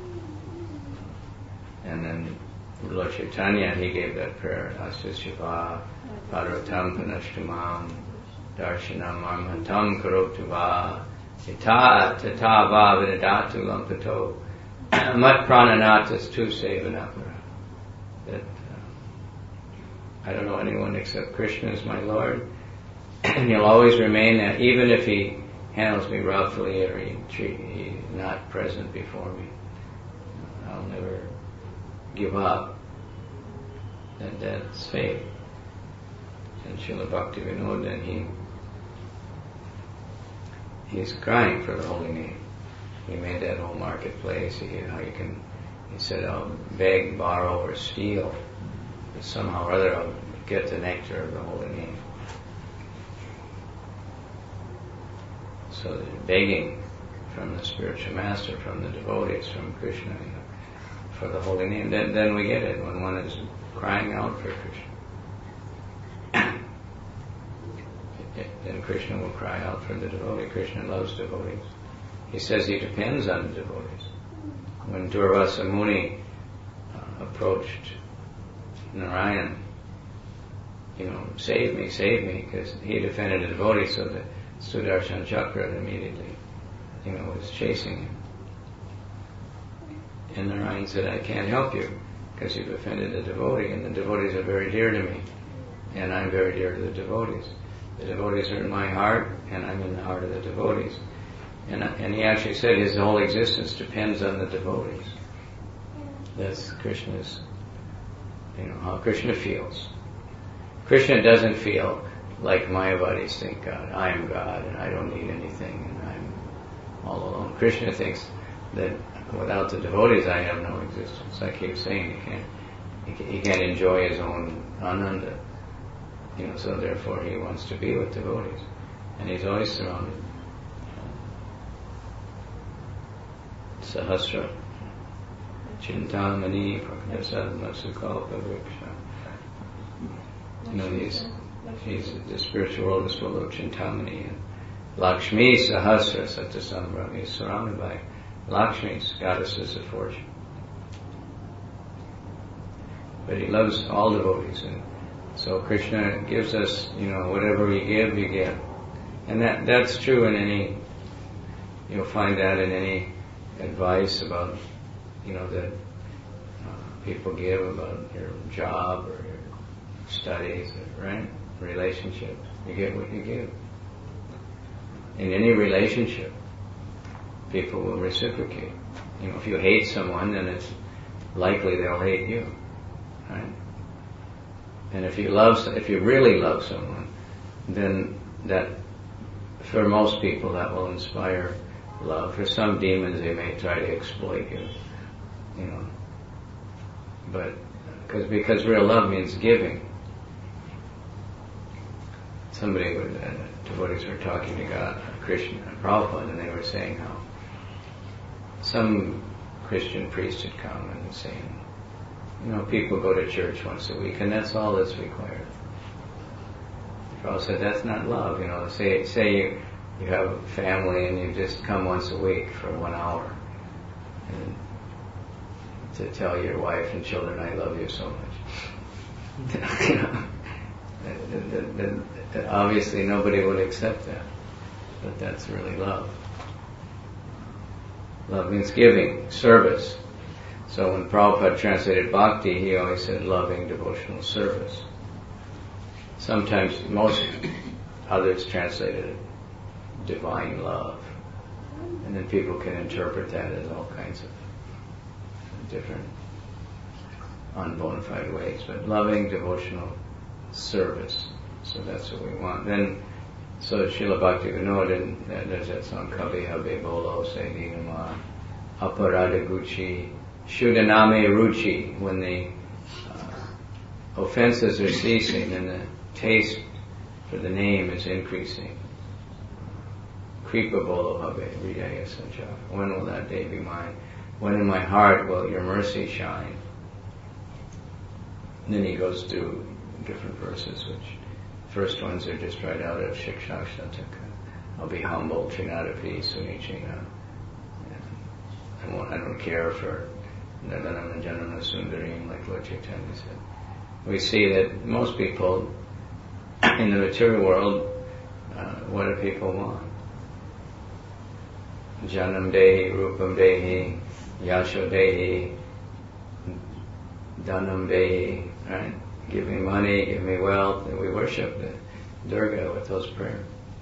And then Lord Chaitanya, he gave that prayer, Asya Shiva, Parvatam Panashtamam, Darshanam Armantam Karotu Va, Ita Tata Va Vidadatu Lampato, Mat Prananatas Tu Sevanapara. That I don't know anyone except Krishna is my Lord, and he'll always remain that, even if he handles me roughly or he, he's not present before me. I'll never give up. That, that's faith. And Srila Bhaktivinoda, then he he's crying for the holy name. He made that whole marketplace. He, how you can, he said, I'll beg, borrow, or steal. But somehow or other I'll get the nectar of the holy name. So they're begging from the spiritual master, from the devotees, from Krishna, you know, for the holy name. Then, then we get it when one is crying out for Krishna. Then Krishna will cry out for the devotee. Krishna loves devotees. He says he depends on the devotees. When Durvasa Muni uh, approached Narayan, you know, save me, save me, because he defended a devotee, so that Sudarshan Chakra immediately, you know, was chasing him. And Narayan said, I can't help you, because you've offended a devotee, and the devotees are very dear to me, and I'm very dear to the devotees. The devotees are in my heart, and I'm in the heart of the devotees. And, and he actually said his whole existence depends on the devotees. That's Krishna's, you know, how Krishna feels. Krishna doesn't feel like Mayavadis think God. I am God and I don't need anything and I'm all alone. Krishna thinks that without the devotees I have no existence. I keep saying he can't, he, he can't enjoy his own ananda. You know, so therefore he wants to be with devotees. And he's always surrounded. Sahasra Chintamani Prakadasadma Sukalpa Vriksha. You know, he's, he's, the spiritual world is full of Chintamani. And Lakshmi Sahasra Satasambram. He's surrounded by Lakshmis, goddesses of fortune. but He loves all devotees, and so Krishna gives us, you know, whatever we give, you get, and that that's true in any. You'll find that in any advice about, you know, that uh, people give about your job or your studies, right? Relationship, you get what you give. In any relationship, people will reciprocate. You know, if you hate someone, then it's likely they'll hate you, right? And if you love, if you really love someone, then that, for most people, that will inspire love. For some demons, they may try to exploit you, you know. But because because real love means giving. Somebody, would, uh, devotees were talking to God, Krishna, Prabhupada, and they were saying how some Christian priest had come and was saying, you know, people go to church once a week, and that's all that's required. Prabhupada said, that's not love. You know, say say you you have a family and you just come once a week for one hour, and to tell your wife and children, I love you so much. You know, that, that, that, that obviously nobody would accept that, but that's really love. Love means giving, service. So when Prabhupada translated bhakti, he always said loving devotional service. Sometimes, most others translated it divine love. And then people can interpret that as all kinds of different unbona fide ways. But loving devotional service. So that's what we want. Then, so Srila Bhakti Vinod, there's that song, Kavi Habe Bolo Se Dinama Aparada Gucci Shudaname Ruchi, when the uh, offenses are ceasing and the taste for the name is increasing. Kripa Bolo Habe Hridaya Sanchar. When will that day be mine? When in my heart will your mercy shine? And then he goes through different verses, which first ones are just right out of Shiksha Shataka. I'll be humble, Trinadapi, Sunichina. I won't, I don't care for Nadanam Janana Sundarim, like Lord Chaitanya said. We see that most people in the material world, uh, what do people want? Janam Dehi, Rupam Dehi, Yasho Dehi, Dhanam Dehi, right? Give me money, give me wealth, and we worship the Durga with those prayers.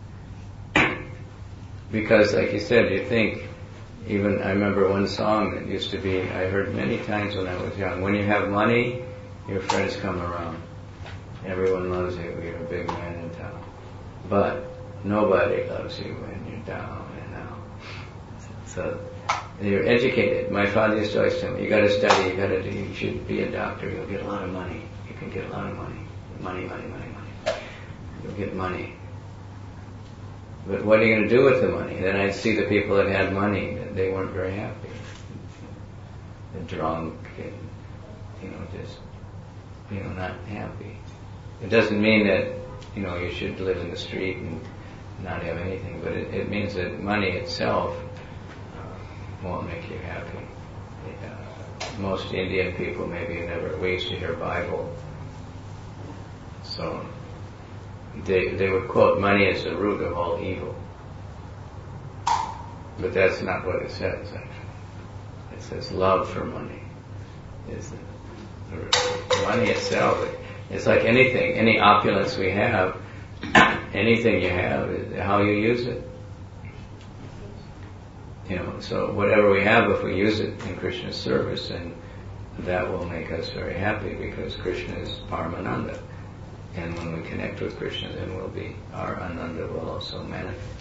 Because, like you said, you think, even, I remember one song that used to be, I heard many times when I was young, when you have money, your friends come around. Everyone loves you, you're a big man in town. But nobody loves you when you're down and out. So, you're educated. My father used to always tell me, you gotta study, you gotta do, you should be a doctor, you'll get a lot of money. You can get a lot of money. Money, money, money, money. You'll get money. But what are you going to do with the money? Then I'd see the people that had money, they weren't very happy. They're drunk and, you know, just, you know, not happy. It doesn't mean that, you know, you should live in the street and not have anything, but it, it means that money itself uh, won't make you happy. Uh, most Indian people maybe never, we used to hear Bible. So, They, they would quote money as the root of all evil. But that's not what it says, actually. It says love for money is the, the money itself. It's like anything, any opulence we have, anything you have, is how you use it. You know, so whatever we have, if we use it in Krishna's service, then that will make us very happy, because Krishna is Paramananda. And when we connect with Krishna, then we'll be, our Ananda will also manifest.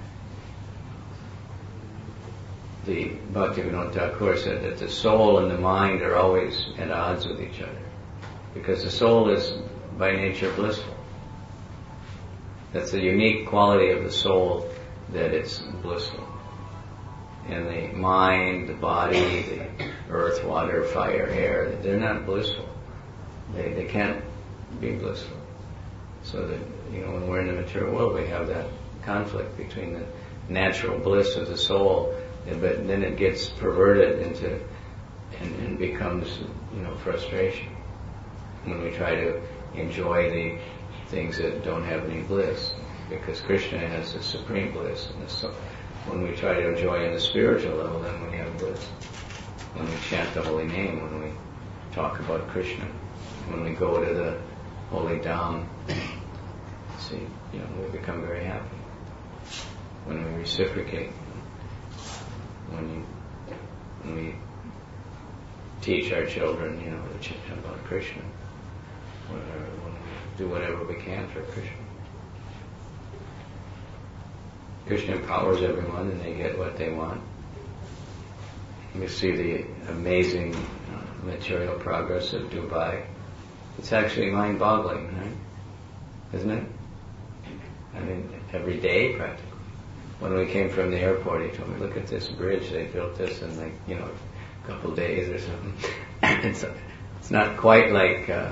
The Bhaktivinoda Thakur said that the soul and the mind are always at odds with each other, because the soul is by nature blissful. That's a unique quality of the soul, that it's blissful. And the mind, the body, the earth, water, fire, air, they're not blissful. They, they can't be blissful. So that, you know, when we're in the material world, we have that conflict between the natural bliss of the soul, but then it gets perverted into, and, and becomes, you know, frustration. when we try to enjoy the things that don't have any bliss, because Krishna has the supreme bliss. And so when we try to enjoy on the spiritual level, then we have bliss. When we chant the holy name, when we talk about Krishna, when we go to the holy dham, see, you know, we become very happy. When we reciprocate, when, you, when we teach our children, you know, to chant about Krishna, when, when we do whatever we can for Krishna. Krishna empowers everyone and they get what they want. You see the amazing uh, material progress of Dubai. It's actually mind-boggling, right? Isn't it? I mean, every day practically. When we came from the airport, he told me, look at this bridge, they built this in like, you know, a couple of days or something. it's, it's not quite like, uh,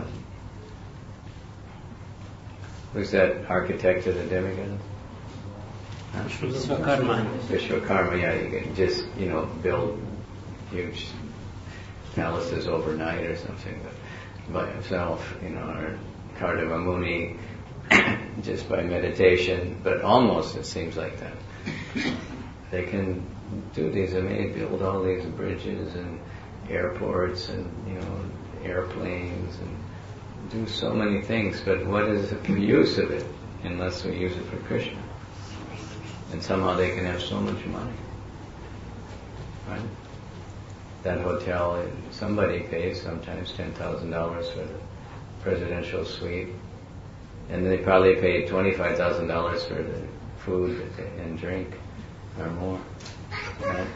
who's that architect of the demigod? Huh? Vishwakarma. Vishwakarma, yeah, you can just, you know, build huge palaces overnight or something, but by himself, you know, or Kardama Muni, just by meditation, but almost it seems like that. They can do these amazing, build all these bridges and airports and, you know, airplanes and do so many things, but what is the use of it unless we use it for Krishna? And somehow they can have so much money, right? That hotel, somebody pays sometimes ten thousand dollars for the presidential suite, and they probably paid twenty-five thousand dollars for the food and drink, or more, right?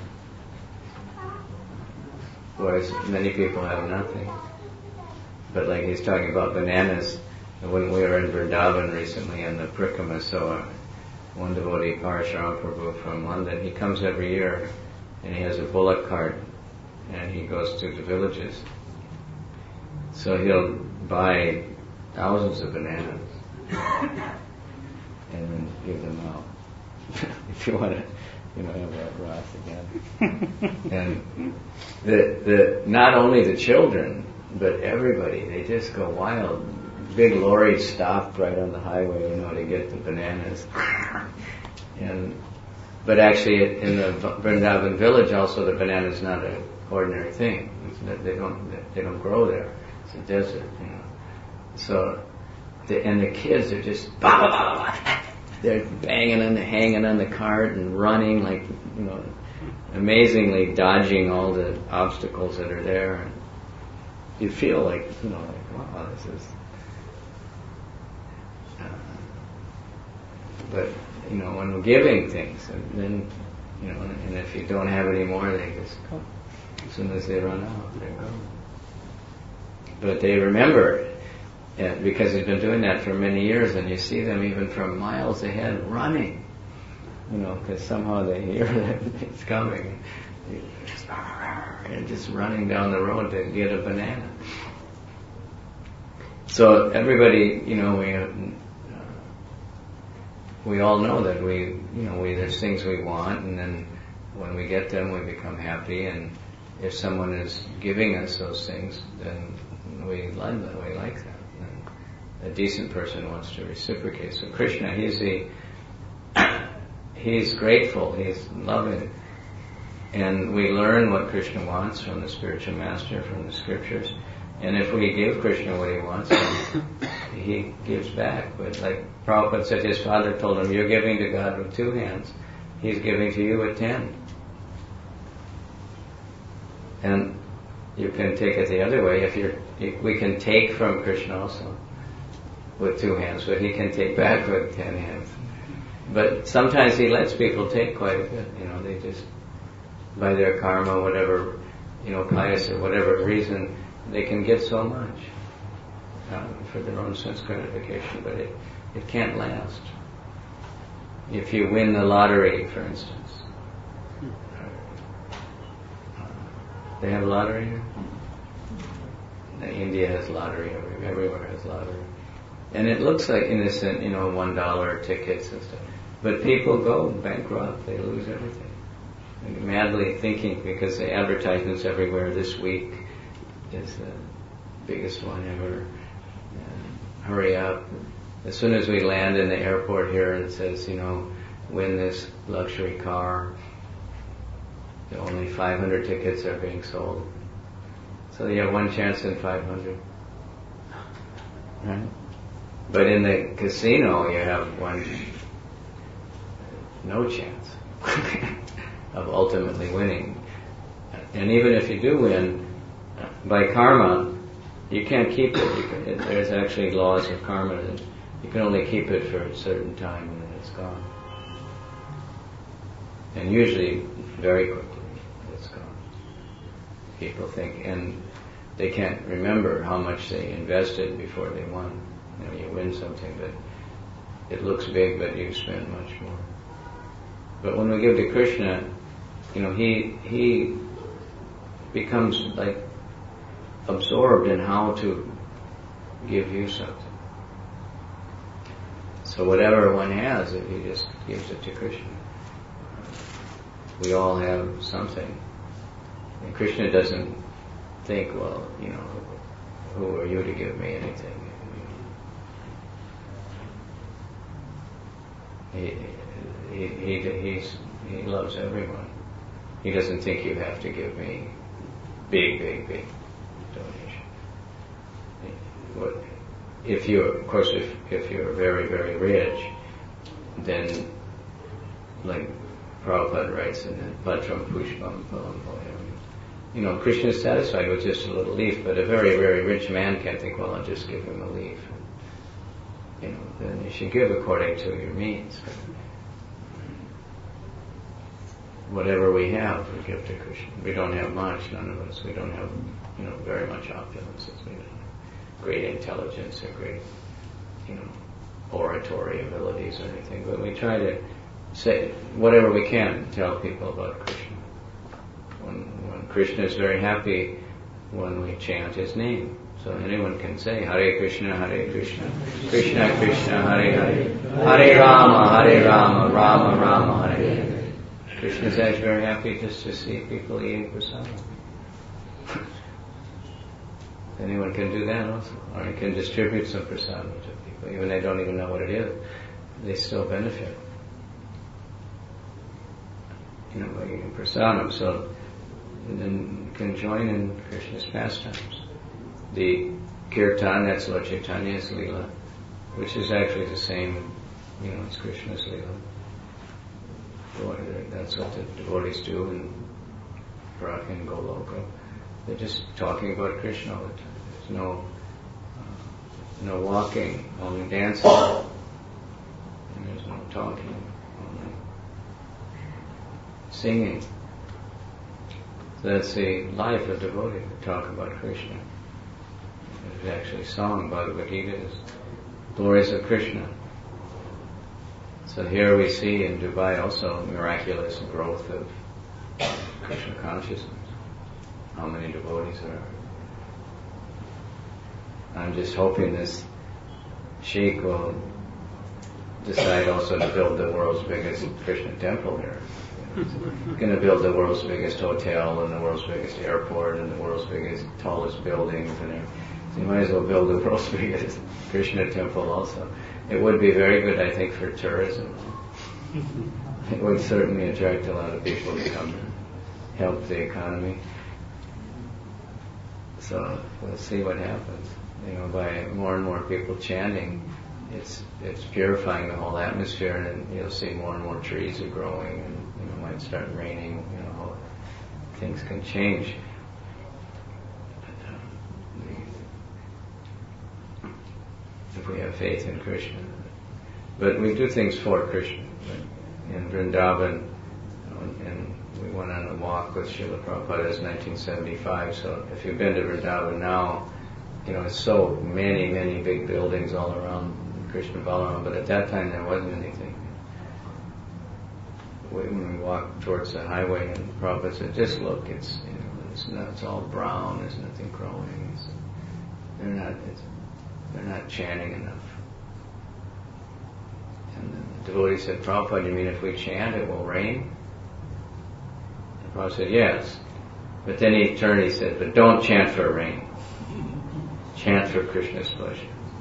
Whereas many people have nothing. But like he's talking about bananas, when we were in Vrindavan recently in the Prikrama, so uh, one devotee, Parashuram Prabhu from London, he comes every year and he has a bullock cart and he goes to the villages. So he'll buy thousands of bananas and then give them out. If you want to, you know, have that Ross again. And the the not only the children, but everybody, they just go wild. Big lorries stop right on the highway, you know, to get the bananas. And but actually, in the Vrindavan village, also the banana is not an ordinary thing. It's not, they don't they don't grow there. It's a desert, you know. So, the, and the kids are just bah, bah, bah, bah. They're banging and hanging on the cart and running, like, you know, amazingly dodging all the obstacles that are there. And you feel like, you know, like, wow, this is. Uh, but you know, when we're giving things, and then, you know, and if you don't have any more, they just go. As soon as they run out, they go. But they remember it, and because they've been doing that for many years, and you see them even from miles ahead running, you know, because somehow they hear that it's coming, and just running down the road to get a banana. So everybody, you know, we. Uh, We all know that we, you know, we there's things we want, and then when we get them, we become happy. And if someone is giving us those things, then we like that. We like that. And a decent person wants to reciprocate. So Krishna, he's the, he's grateful, he's loving, and we learn what Krishna wants from the spiritual master, from the scriptures. And if we give Krishna what he wants, then he gives back. But like Prabhupada said, his father told him, you're giving to God with two hands. He's giving to you with ten. And you can take it the other way. If you're, if we can take from Krishna also with two hands, but he can take back with ten hands. But sometimes he lets people take quite a bit. You know, they just, by their karma, whatever, you know, pious or whatever reason, they can get so much um, for their own sense gratification, but it, it can't last. If you win the lottery, for instance, uh, they have lottery here? India has lottery, everywhere, everywhere has lottery. And it looks like innocent, you know, one dollar tickets and stuff. But people go bankrupt, they lose everything. And madly thinking, because the advertisements everywhere this week is the biggest one ever, and hurry up. As soon as we land in the airport here, it says, you know, win this luxury car. Only five hundred tickets are being sold. So you have one chance in five hundred. Right? But in the casino, you have one, no chance of ultimately winning. And even if you do win, by karma, you can't keep it. You can, it there's actually laws of karma that you can only keep it for a certain time and then it's gone. And usually, very quickly, it's gone. People think, and they can't remember how much they invested before they won. You know, you win something, but it looks big, but you spent much more. But when we give to Krishna, you know, he he becomes like absorbed in how to give you something. So whatever one has, if he just gives it to Krishna. We all have something. And Krishna doesn't think, well, you know, who are you to give me anything? He, he, he, he's, he loves everyone. He doesn't think you have to give me big, big, big donation. What, if you, of course, if, if you're very, very rich, then, like Prabhupada writes in the Bhatram Pushpam Phalam poem, you know, Krishna is satisfied with just a little leaf, but a very, very rich man can't think, well, I'll just give him a leaf. You know, then you should give according to your means. Whatever we have, we give to Krishna. We don't have much, none of us. We don't have, you know, very much opulence. We don't have great intelligence or great, you know, oratory abilities or anything. But we try to say whatever we can, tell people about Krishna. When, when Krishna is very happy when we chant his name. So anyone can say, Hare Krishna, Hare Krishna, Krishna Krishna, Hare Hare, Hare Rama, Hare Rama, Rama Rama, Hare Hare. Krishna is actually very happy just to see people eating prasadam. Anyone can do that also. Or you can distribute some prasadam to people, even they don't even know what it is. They still benefit. You know, by eating prasadam. So then you can join in Krishna's pastimes. The kirtan, that's Lord Chaitanya's Leela, which is actually the same, you know, as Krishna's Leela. That's what the devotees do in Braj and Goloka. They're just talking about Krishna all the time. There's no, uh, no walking, only dancing. And there's no talking, only singing. So that's the life of devotee, to talk about Krishna. There's actually song, Bhagavad Gita is glories of Krishna. So here we see in Dubai also miraculous growth of Krishna consciousness. How many devotees there are. I'm just hoping this sheikh will decide also to build the world's biggest Krishna temple here. He's going to build the world's biggest hotel and the world's biggest airport and the world's biggest, tallest buildings and everything. So you might as well build the world's biggest Krishna temple also. It would be very good, I think, for tourism. It would certainly attract a lot of people to come and help the economy. So we'll see what happens. You know, by more and more people chanting, it's it's purifying the whole atmosphere, and you'll see more and more trees are growing, and you know, it might start raining. You know, things can change. If we have faith in Krishna. But we do things for Krishna. In Vrindavan, and we went on a walk with Srila Prabhupada in nineteen seventy-five, so if you've been to Vrindavan now, you know, it's so many, many big buildings all around Krishna Balaram, but at that time there wasn't anything. When we walked towards the highway, and Prabhupada said, just look, it's, you know, it's, not, it's all brown, there's nothing growing. It's, they're not, it's, they're not chanting enough. And the devotee said, Prabhupada, you mean if we chant it will rain? And Prabhupada said, yes. But then he turned and he said, but don't chant for rain. Chant for Krishna's pleasure.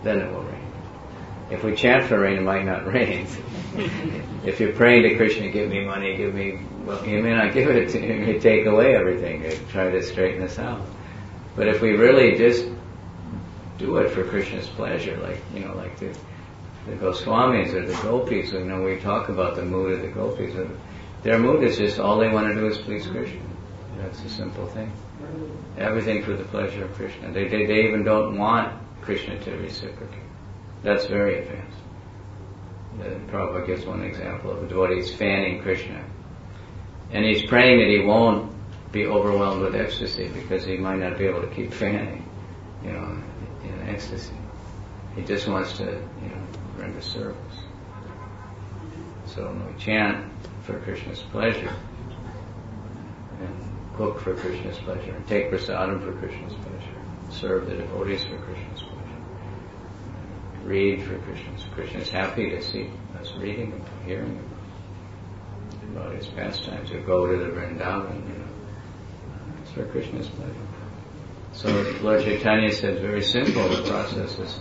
then it will rain. If we chant for rain, it might not rain. If you're praying to Krishna, give me money, give me, well, he may not give it to you, he may take away everything to try to straighten us out. But if we really just do it for Krishna's pleasure, like, you know, like the, the Goswamis or the Gopis, you know, we talk about the mood of the Gopis. Their mood is just all they want to do is please Krishna. That's a simple thing. Everything for the pleasure of Krishna. They, they, they even don't want Krishna to reciprocate. That's very advanced. The Prabhupada gives one example of a devotee who's fanning Krishna. And he's praying that he won't be overwhelmed with ecstasy because he might not be able to keep fanning, you know, in ecstasy. He just wants to, you know, render service. So when we chant for Krishna's pleasure, and cook for Krishna's pleasure, and take prasadam for Krishna's pleasure, serve the devotees for Krishna's pleasure, read for Krishna's. Krishna is happy to see us reading and hearing about his pastimes, or go to the Vrindavan, you know. It's for Krishna's pleasure. So Lord Chaitanya said, very simple, the process is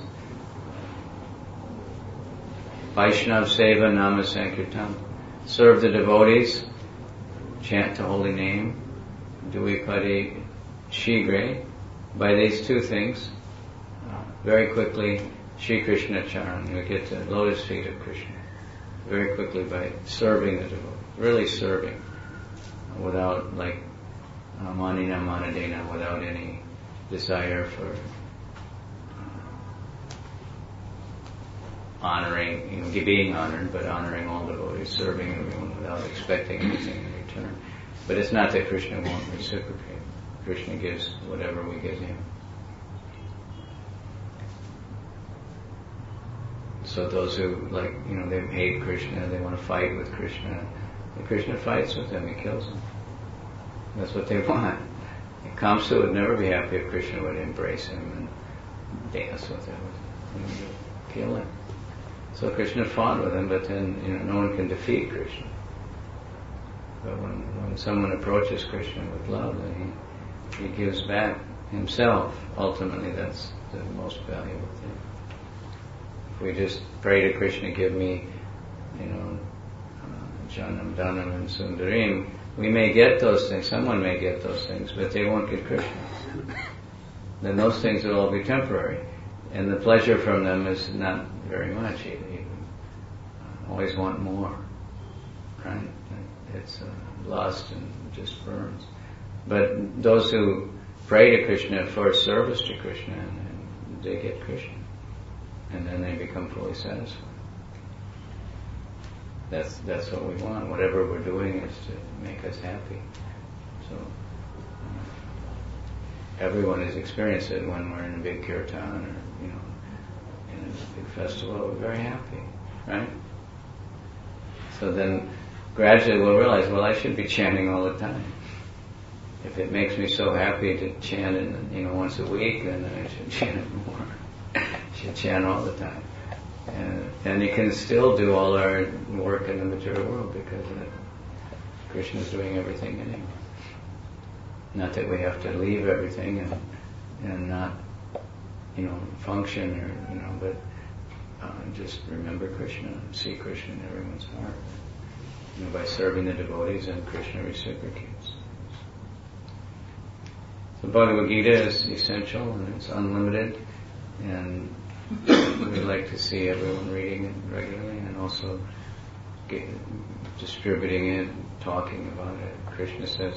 Vaishnav Seva Nama Sankirtan. Serve the devotees, chant the holy name, Duipadi Shigre. By these two things, uh, very quickly, Shri Krishna Charan, we get the lotus feet of Krishna. Very quickly by serving the devotee, really serving, without like uh, manina manadena, without any desire for uh, honoring, you know, being honored, but honoring all devotees, serving everyone without expecting anything in return. But it's not that Krishna won't reciprocate. Krishna gives whatever we give him. So those who, like, you know, they hate Krishna, they want to fight with Krishna, and Krishna fights with them, he kills them. That's what they want. And Kamsa would never be happy if Krishna would embrace him and dance with him and kill him. So Krishna fought with him, but then, you know, no one can defeat Krishna. But when, when someone approaches Krishna with love, then he, he gives back himself. Ultimately, that's the most valuable thing. If we just pray to Krishna, give me, you know, uh, Janam, Dhanam, and Sundarim, we may get those things, someone may get those things, but they won't get Krishna. Then those things will all be temporary. And the pleasure from them is not very much. You, you always want more, right? It's uh, lust and just burns. But those who pray to Krishna for service to Krishna, and, and they get Krishna. And then they become fully satisfied. That's that's what we want. Whatever we're doing is to make us happy. So everyone has experienced it when we're in a big kirtan or, you know, in a big festival. We're very happy, right? So then gradually we'll realize, well, I should be chanting all the time. If it makes me so happy to chant, in, you know, once a week, then I should chant it more. Should chant all the time. And, and you can still do all our work in the material world because uh, Krishna is doing everything anyway. Not that we have to leave everything and and not, you know, function or, you know, but uh, just remember Krishna and see Krishna in everyone's heart. You know, by serving the devotees, and Krishna reciprocates. So Bhagavad Gita is essential and it's unlimited, and we'd like to see everyone reading it regularly and also get, distributing it, talking about it. Krishna says,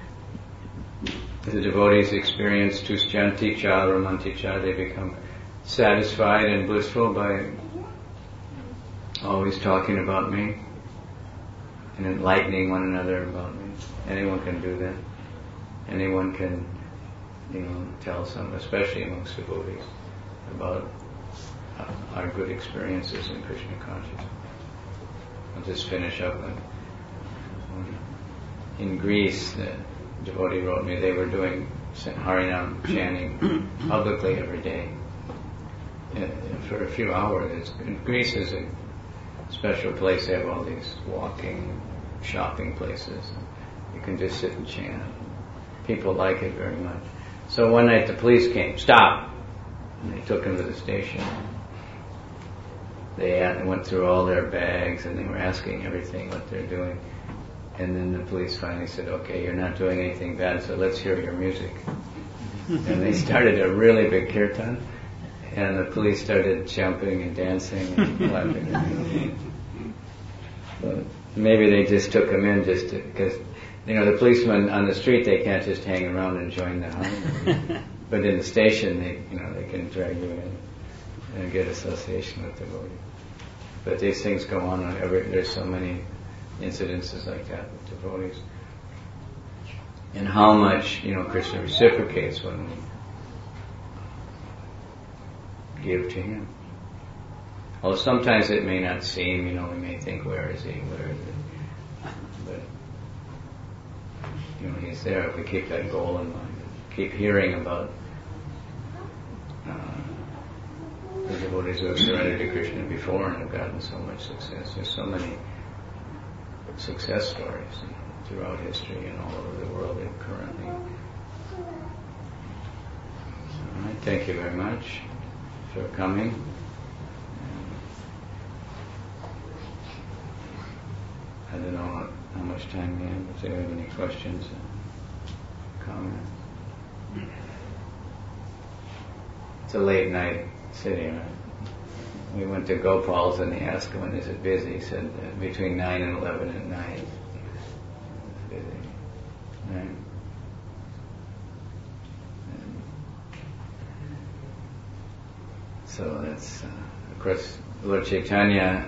the devotees experience tushyanti cha ramanti cha, they become satisfied and blissful by always talking about me and enlightening one another about me. Anyone can do that. Anyone can, you know, tell some, especially amongst devotees, about our good experiences in Krishna consciousness. I'll just finish up. In Greece, the devotee wrote me, they were doing Harinam chanting publicly every day for a few hours. In Greece is a special place. They have all these walking, shopping places. You can just sit and chant. People like it very much. So one night the police came. Stop! And they took him to the station. They had, went through all their bags and they were asking everything what they're doing. And then the police finally said, okay, you're not doing anything bad, so let's hear your music. And they started a really big kirtan, and the police started jumping and dancing and clapping. So maybe they just took him in just because, you know, the policemen on the street, they can't just hang around and join the hunt. But in the station, they, you know, they can drag you in and get association with the devotee. But these things go on. on every, there's so many incidences like that with devotees. And how much, you know, Krishna reciprocates when we give to him. Although sometimes it may not seem, you know, we may think, where is he, where is he? But, you know, he's there if we keep that goal in mind. Keep hearing about uh, the devotees who have surrendered to Krishna before and have gotten so much success. There's so many success stories, you know, throughout history and all over the world currently. All right, thank you very much for coming. I don't know how, how much time we have. If there are any questions or comments. It's a late night city, right? We went to Gopal's and they asked when is it busy. He said uh, between nine and eleven at night. It's busy. Right? And so that's, uh, of course, Lord Chaitanya,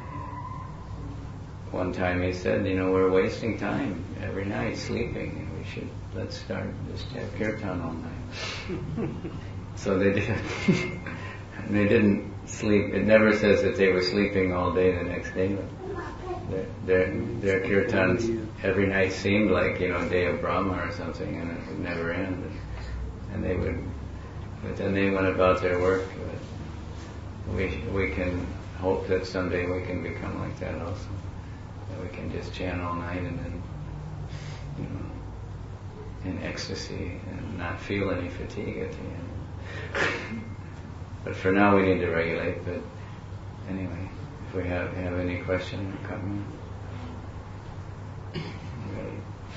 one time he said, you know, we're wasting time every night sleeping. We should, let's start, just have kirtan all night. So they did. They didn't sleep. It never says that they were sleeping all day the next day. Their, their, their kirtans every night seemed like, you know, day of Brahma or something, and it would never end. And, and they would, but then they went about their work. But we we can hope that someday we can become like that also. That we can just chant all night and then, you know, in ecstasy and not feel any fatigue at the end. But for now we need to regulate. But anyway, if we have have any question or comment. Ready?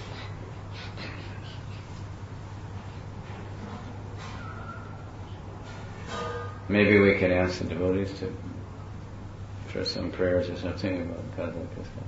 Maybe we can ask the devotees to for some prayers or something about Kazakhstan.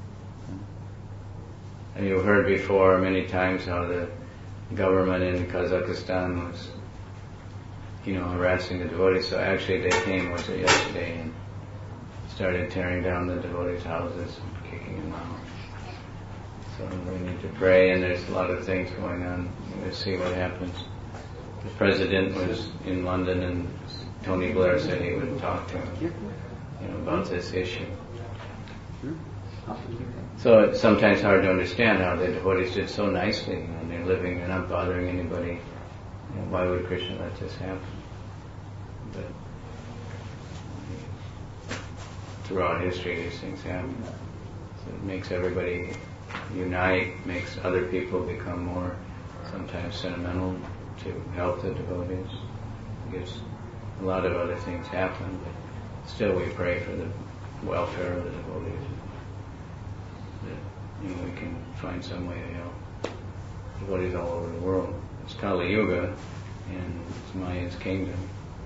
And you've heard before many times how the government in Kazakhstan was, you know, harassing the devotees. So actually they came, was it yesterday, and started tearing down the devotees' houses and kicking them out. So we need to pray, and there's a lot of things going on. We'll see what happens. The president was in London, and Tony Blair said he would talk to him, you know, about this issue. So it's sometimes hard to understand how the devotees did so nicely, you know, and they're living, they're not bothering anybody. You know, why would Krishna let this happen? But throughout history, these things happen. So it makes everybody unite, makes other people become more sometimes sentimental to help the devotees. I guess a lot of other things happen, but still we pray for the welfare of the devotees. That, you know, we can find some way to help devotees all over the world. It's Kali Yuga, and it's Maya's kingdom.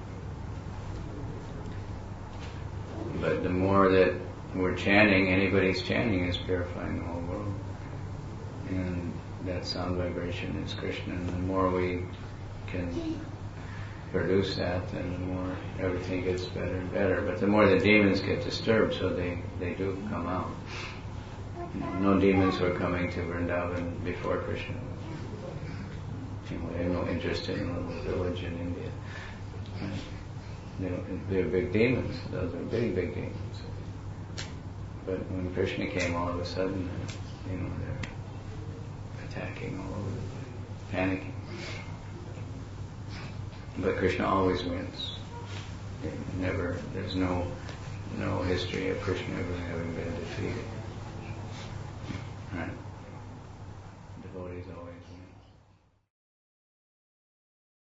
But the more that we're chanting, anybody's chanting is purifying the whole world. And that sound vibration is Krishna. And the more we can produce that, then the more everything gets better and better. But the more the demons get disturbed, so they, they do come out. No demons were coming to Vrindavan before Krishna. You know, they have no interest in a little village in India. Right? They don't, they're big demons. Those are big, big demons. But when Krishna came, all of a sudden, you know, they're attacking all over the place, panicking. But Krishna always wins. It never, there's no, no history of Krishna ever having been defeated. Right?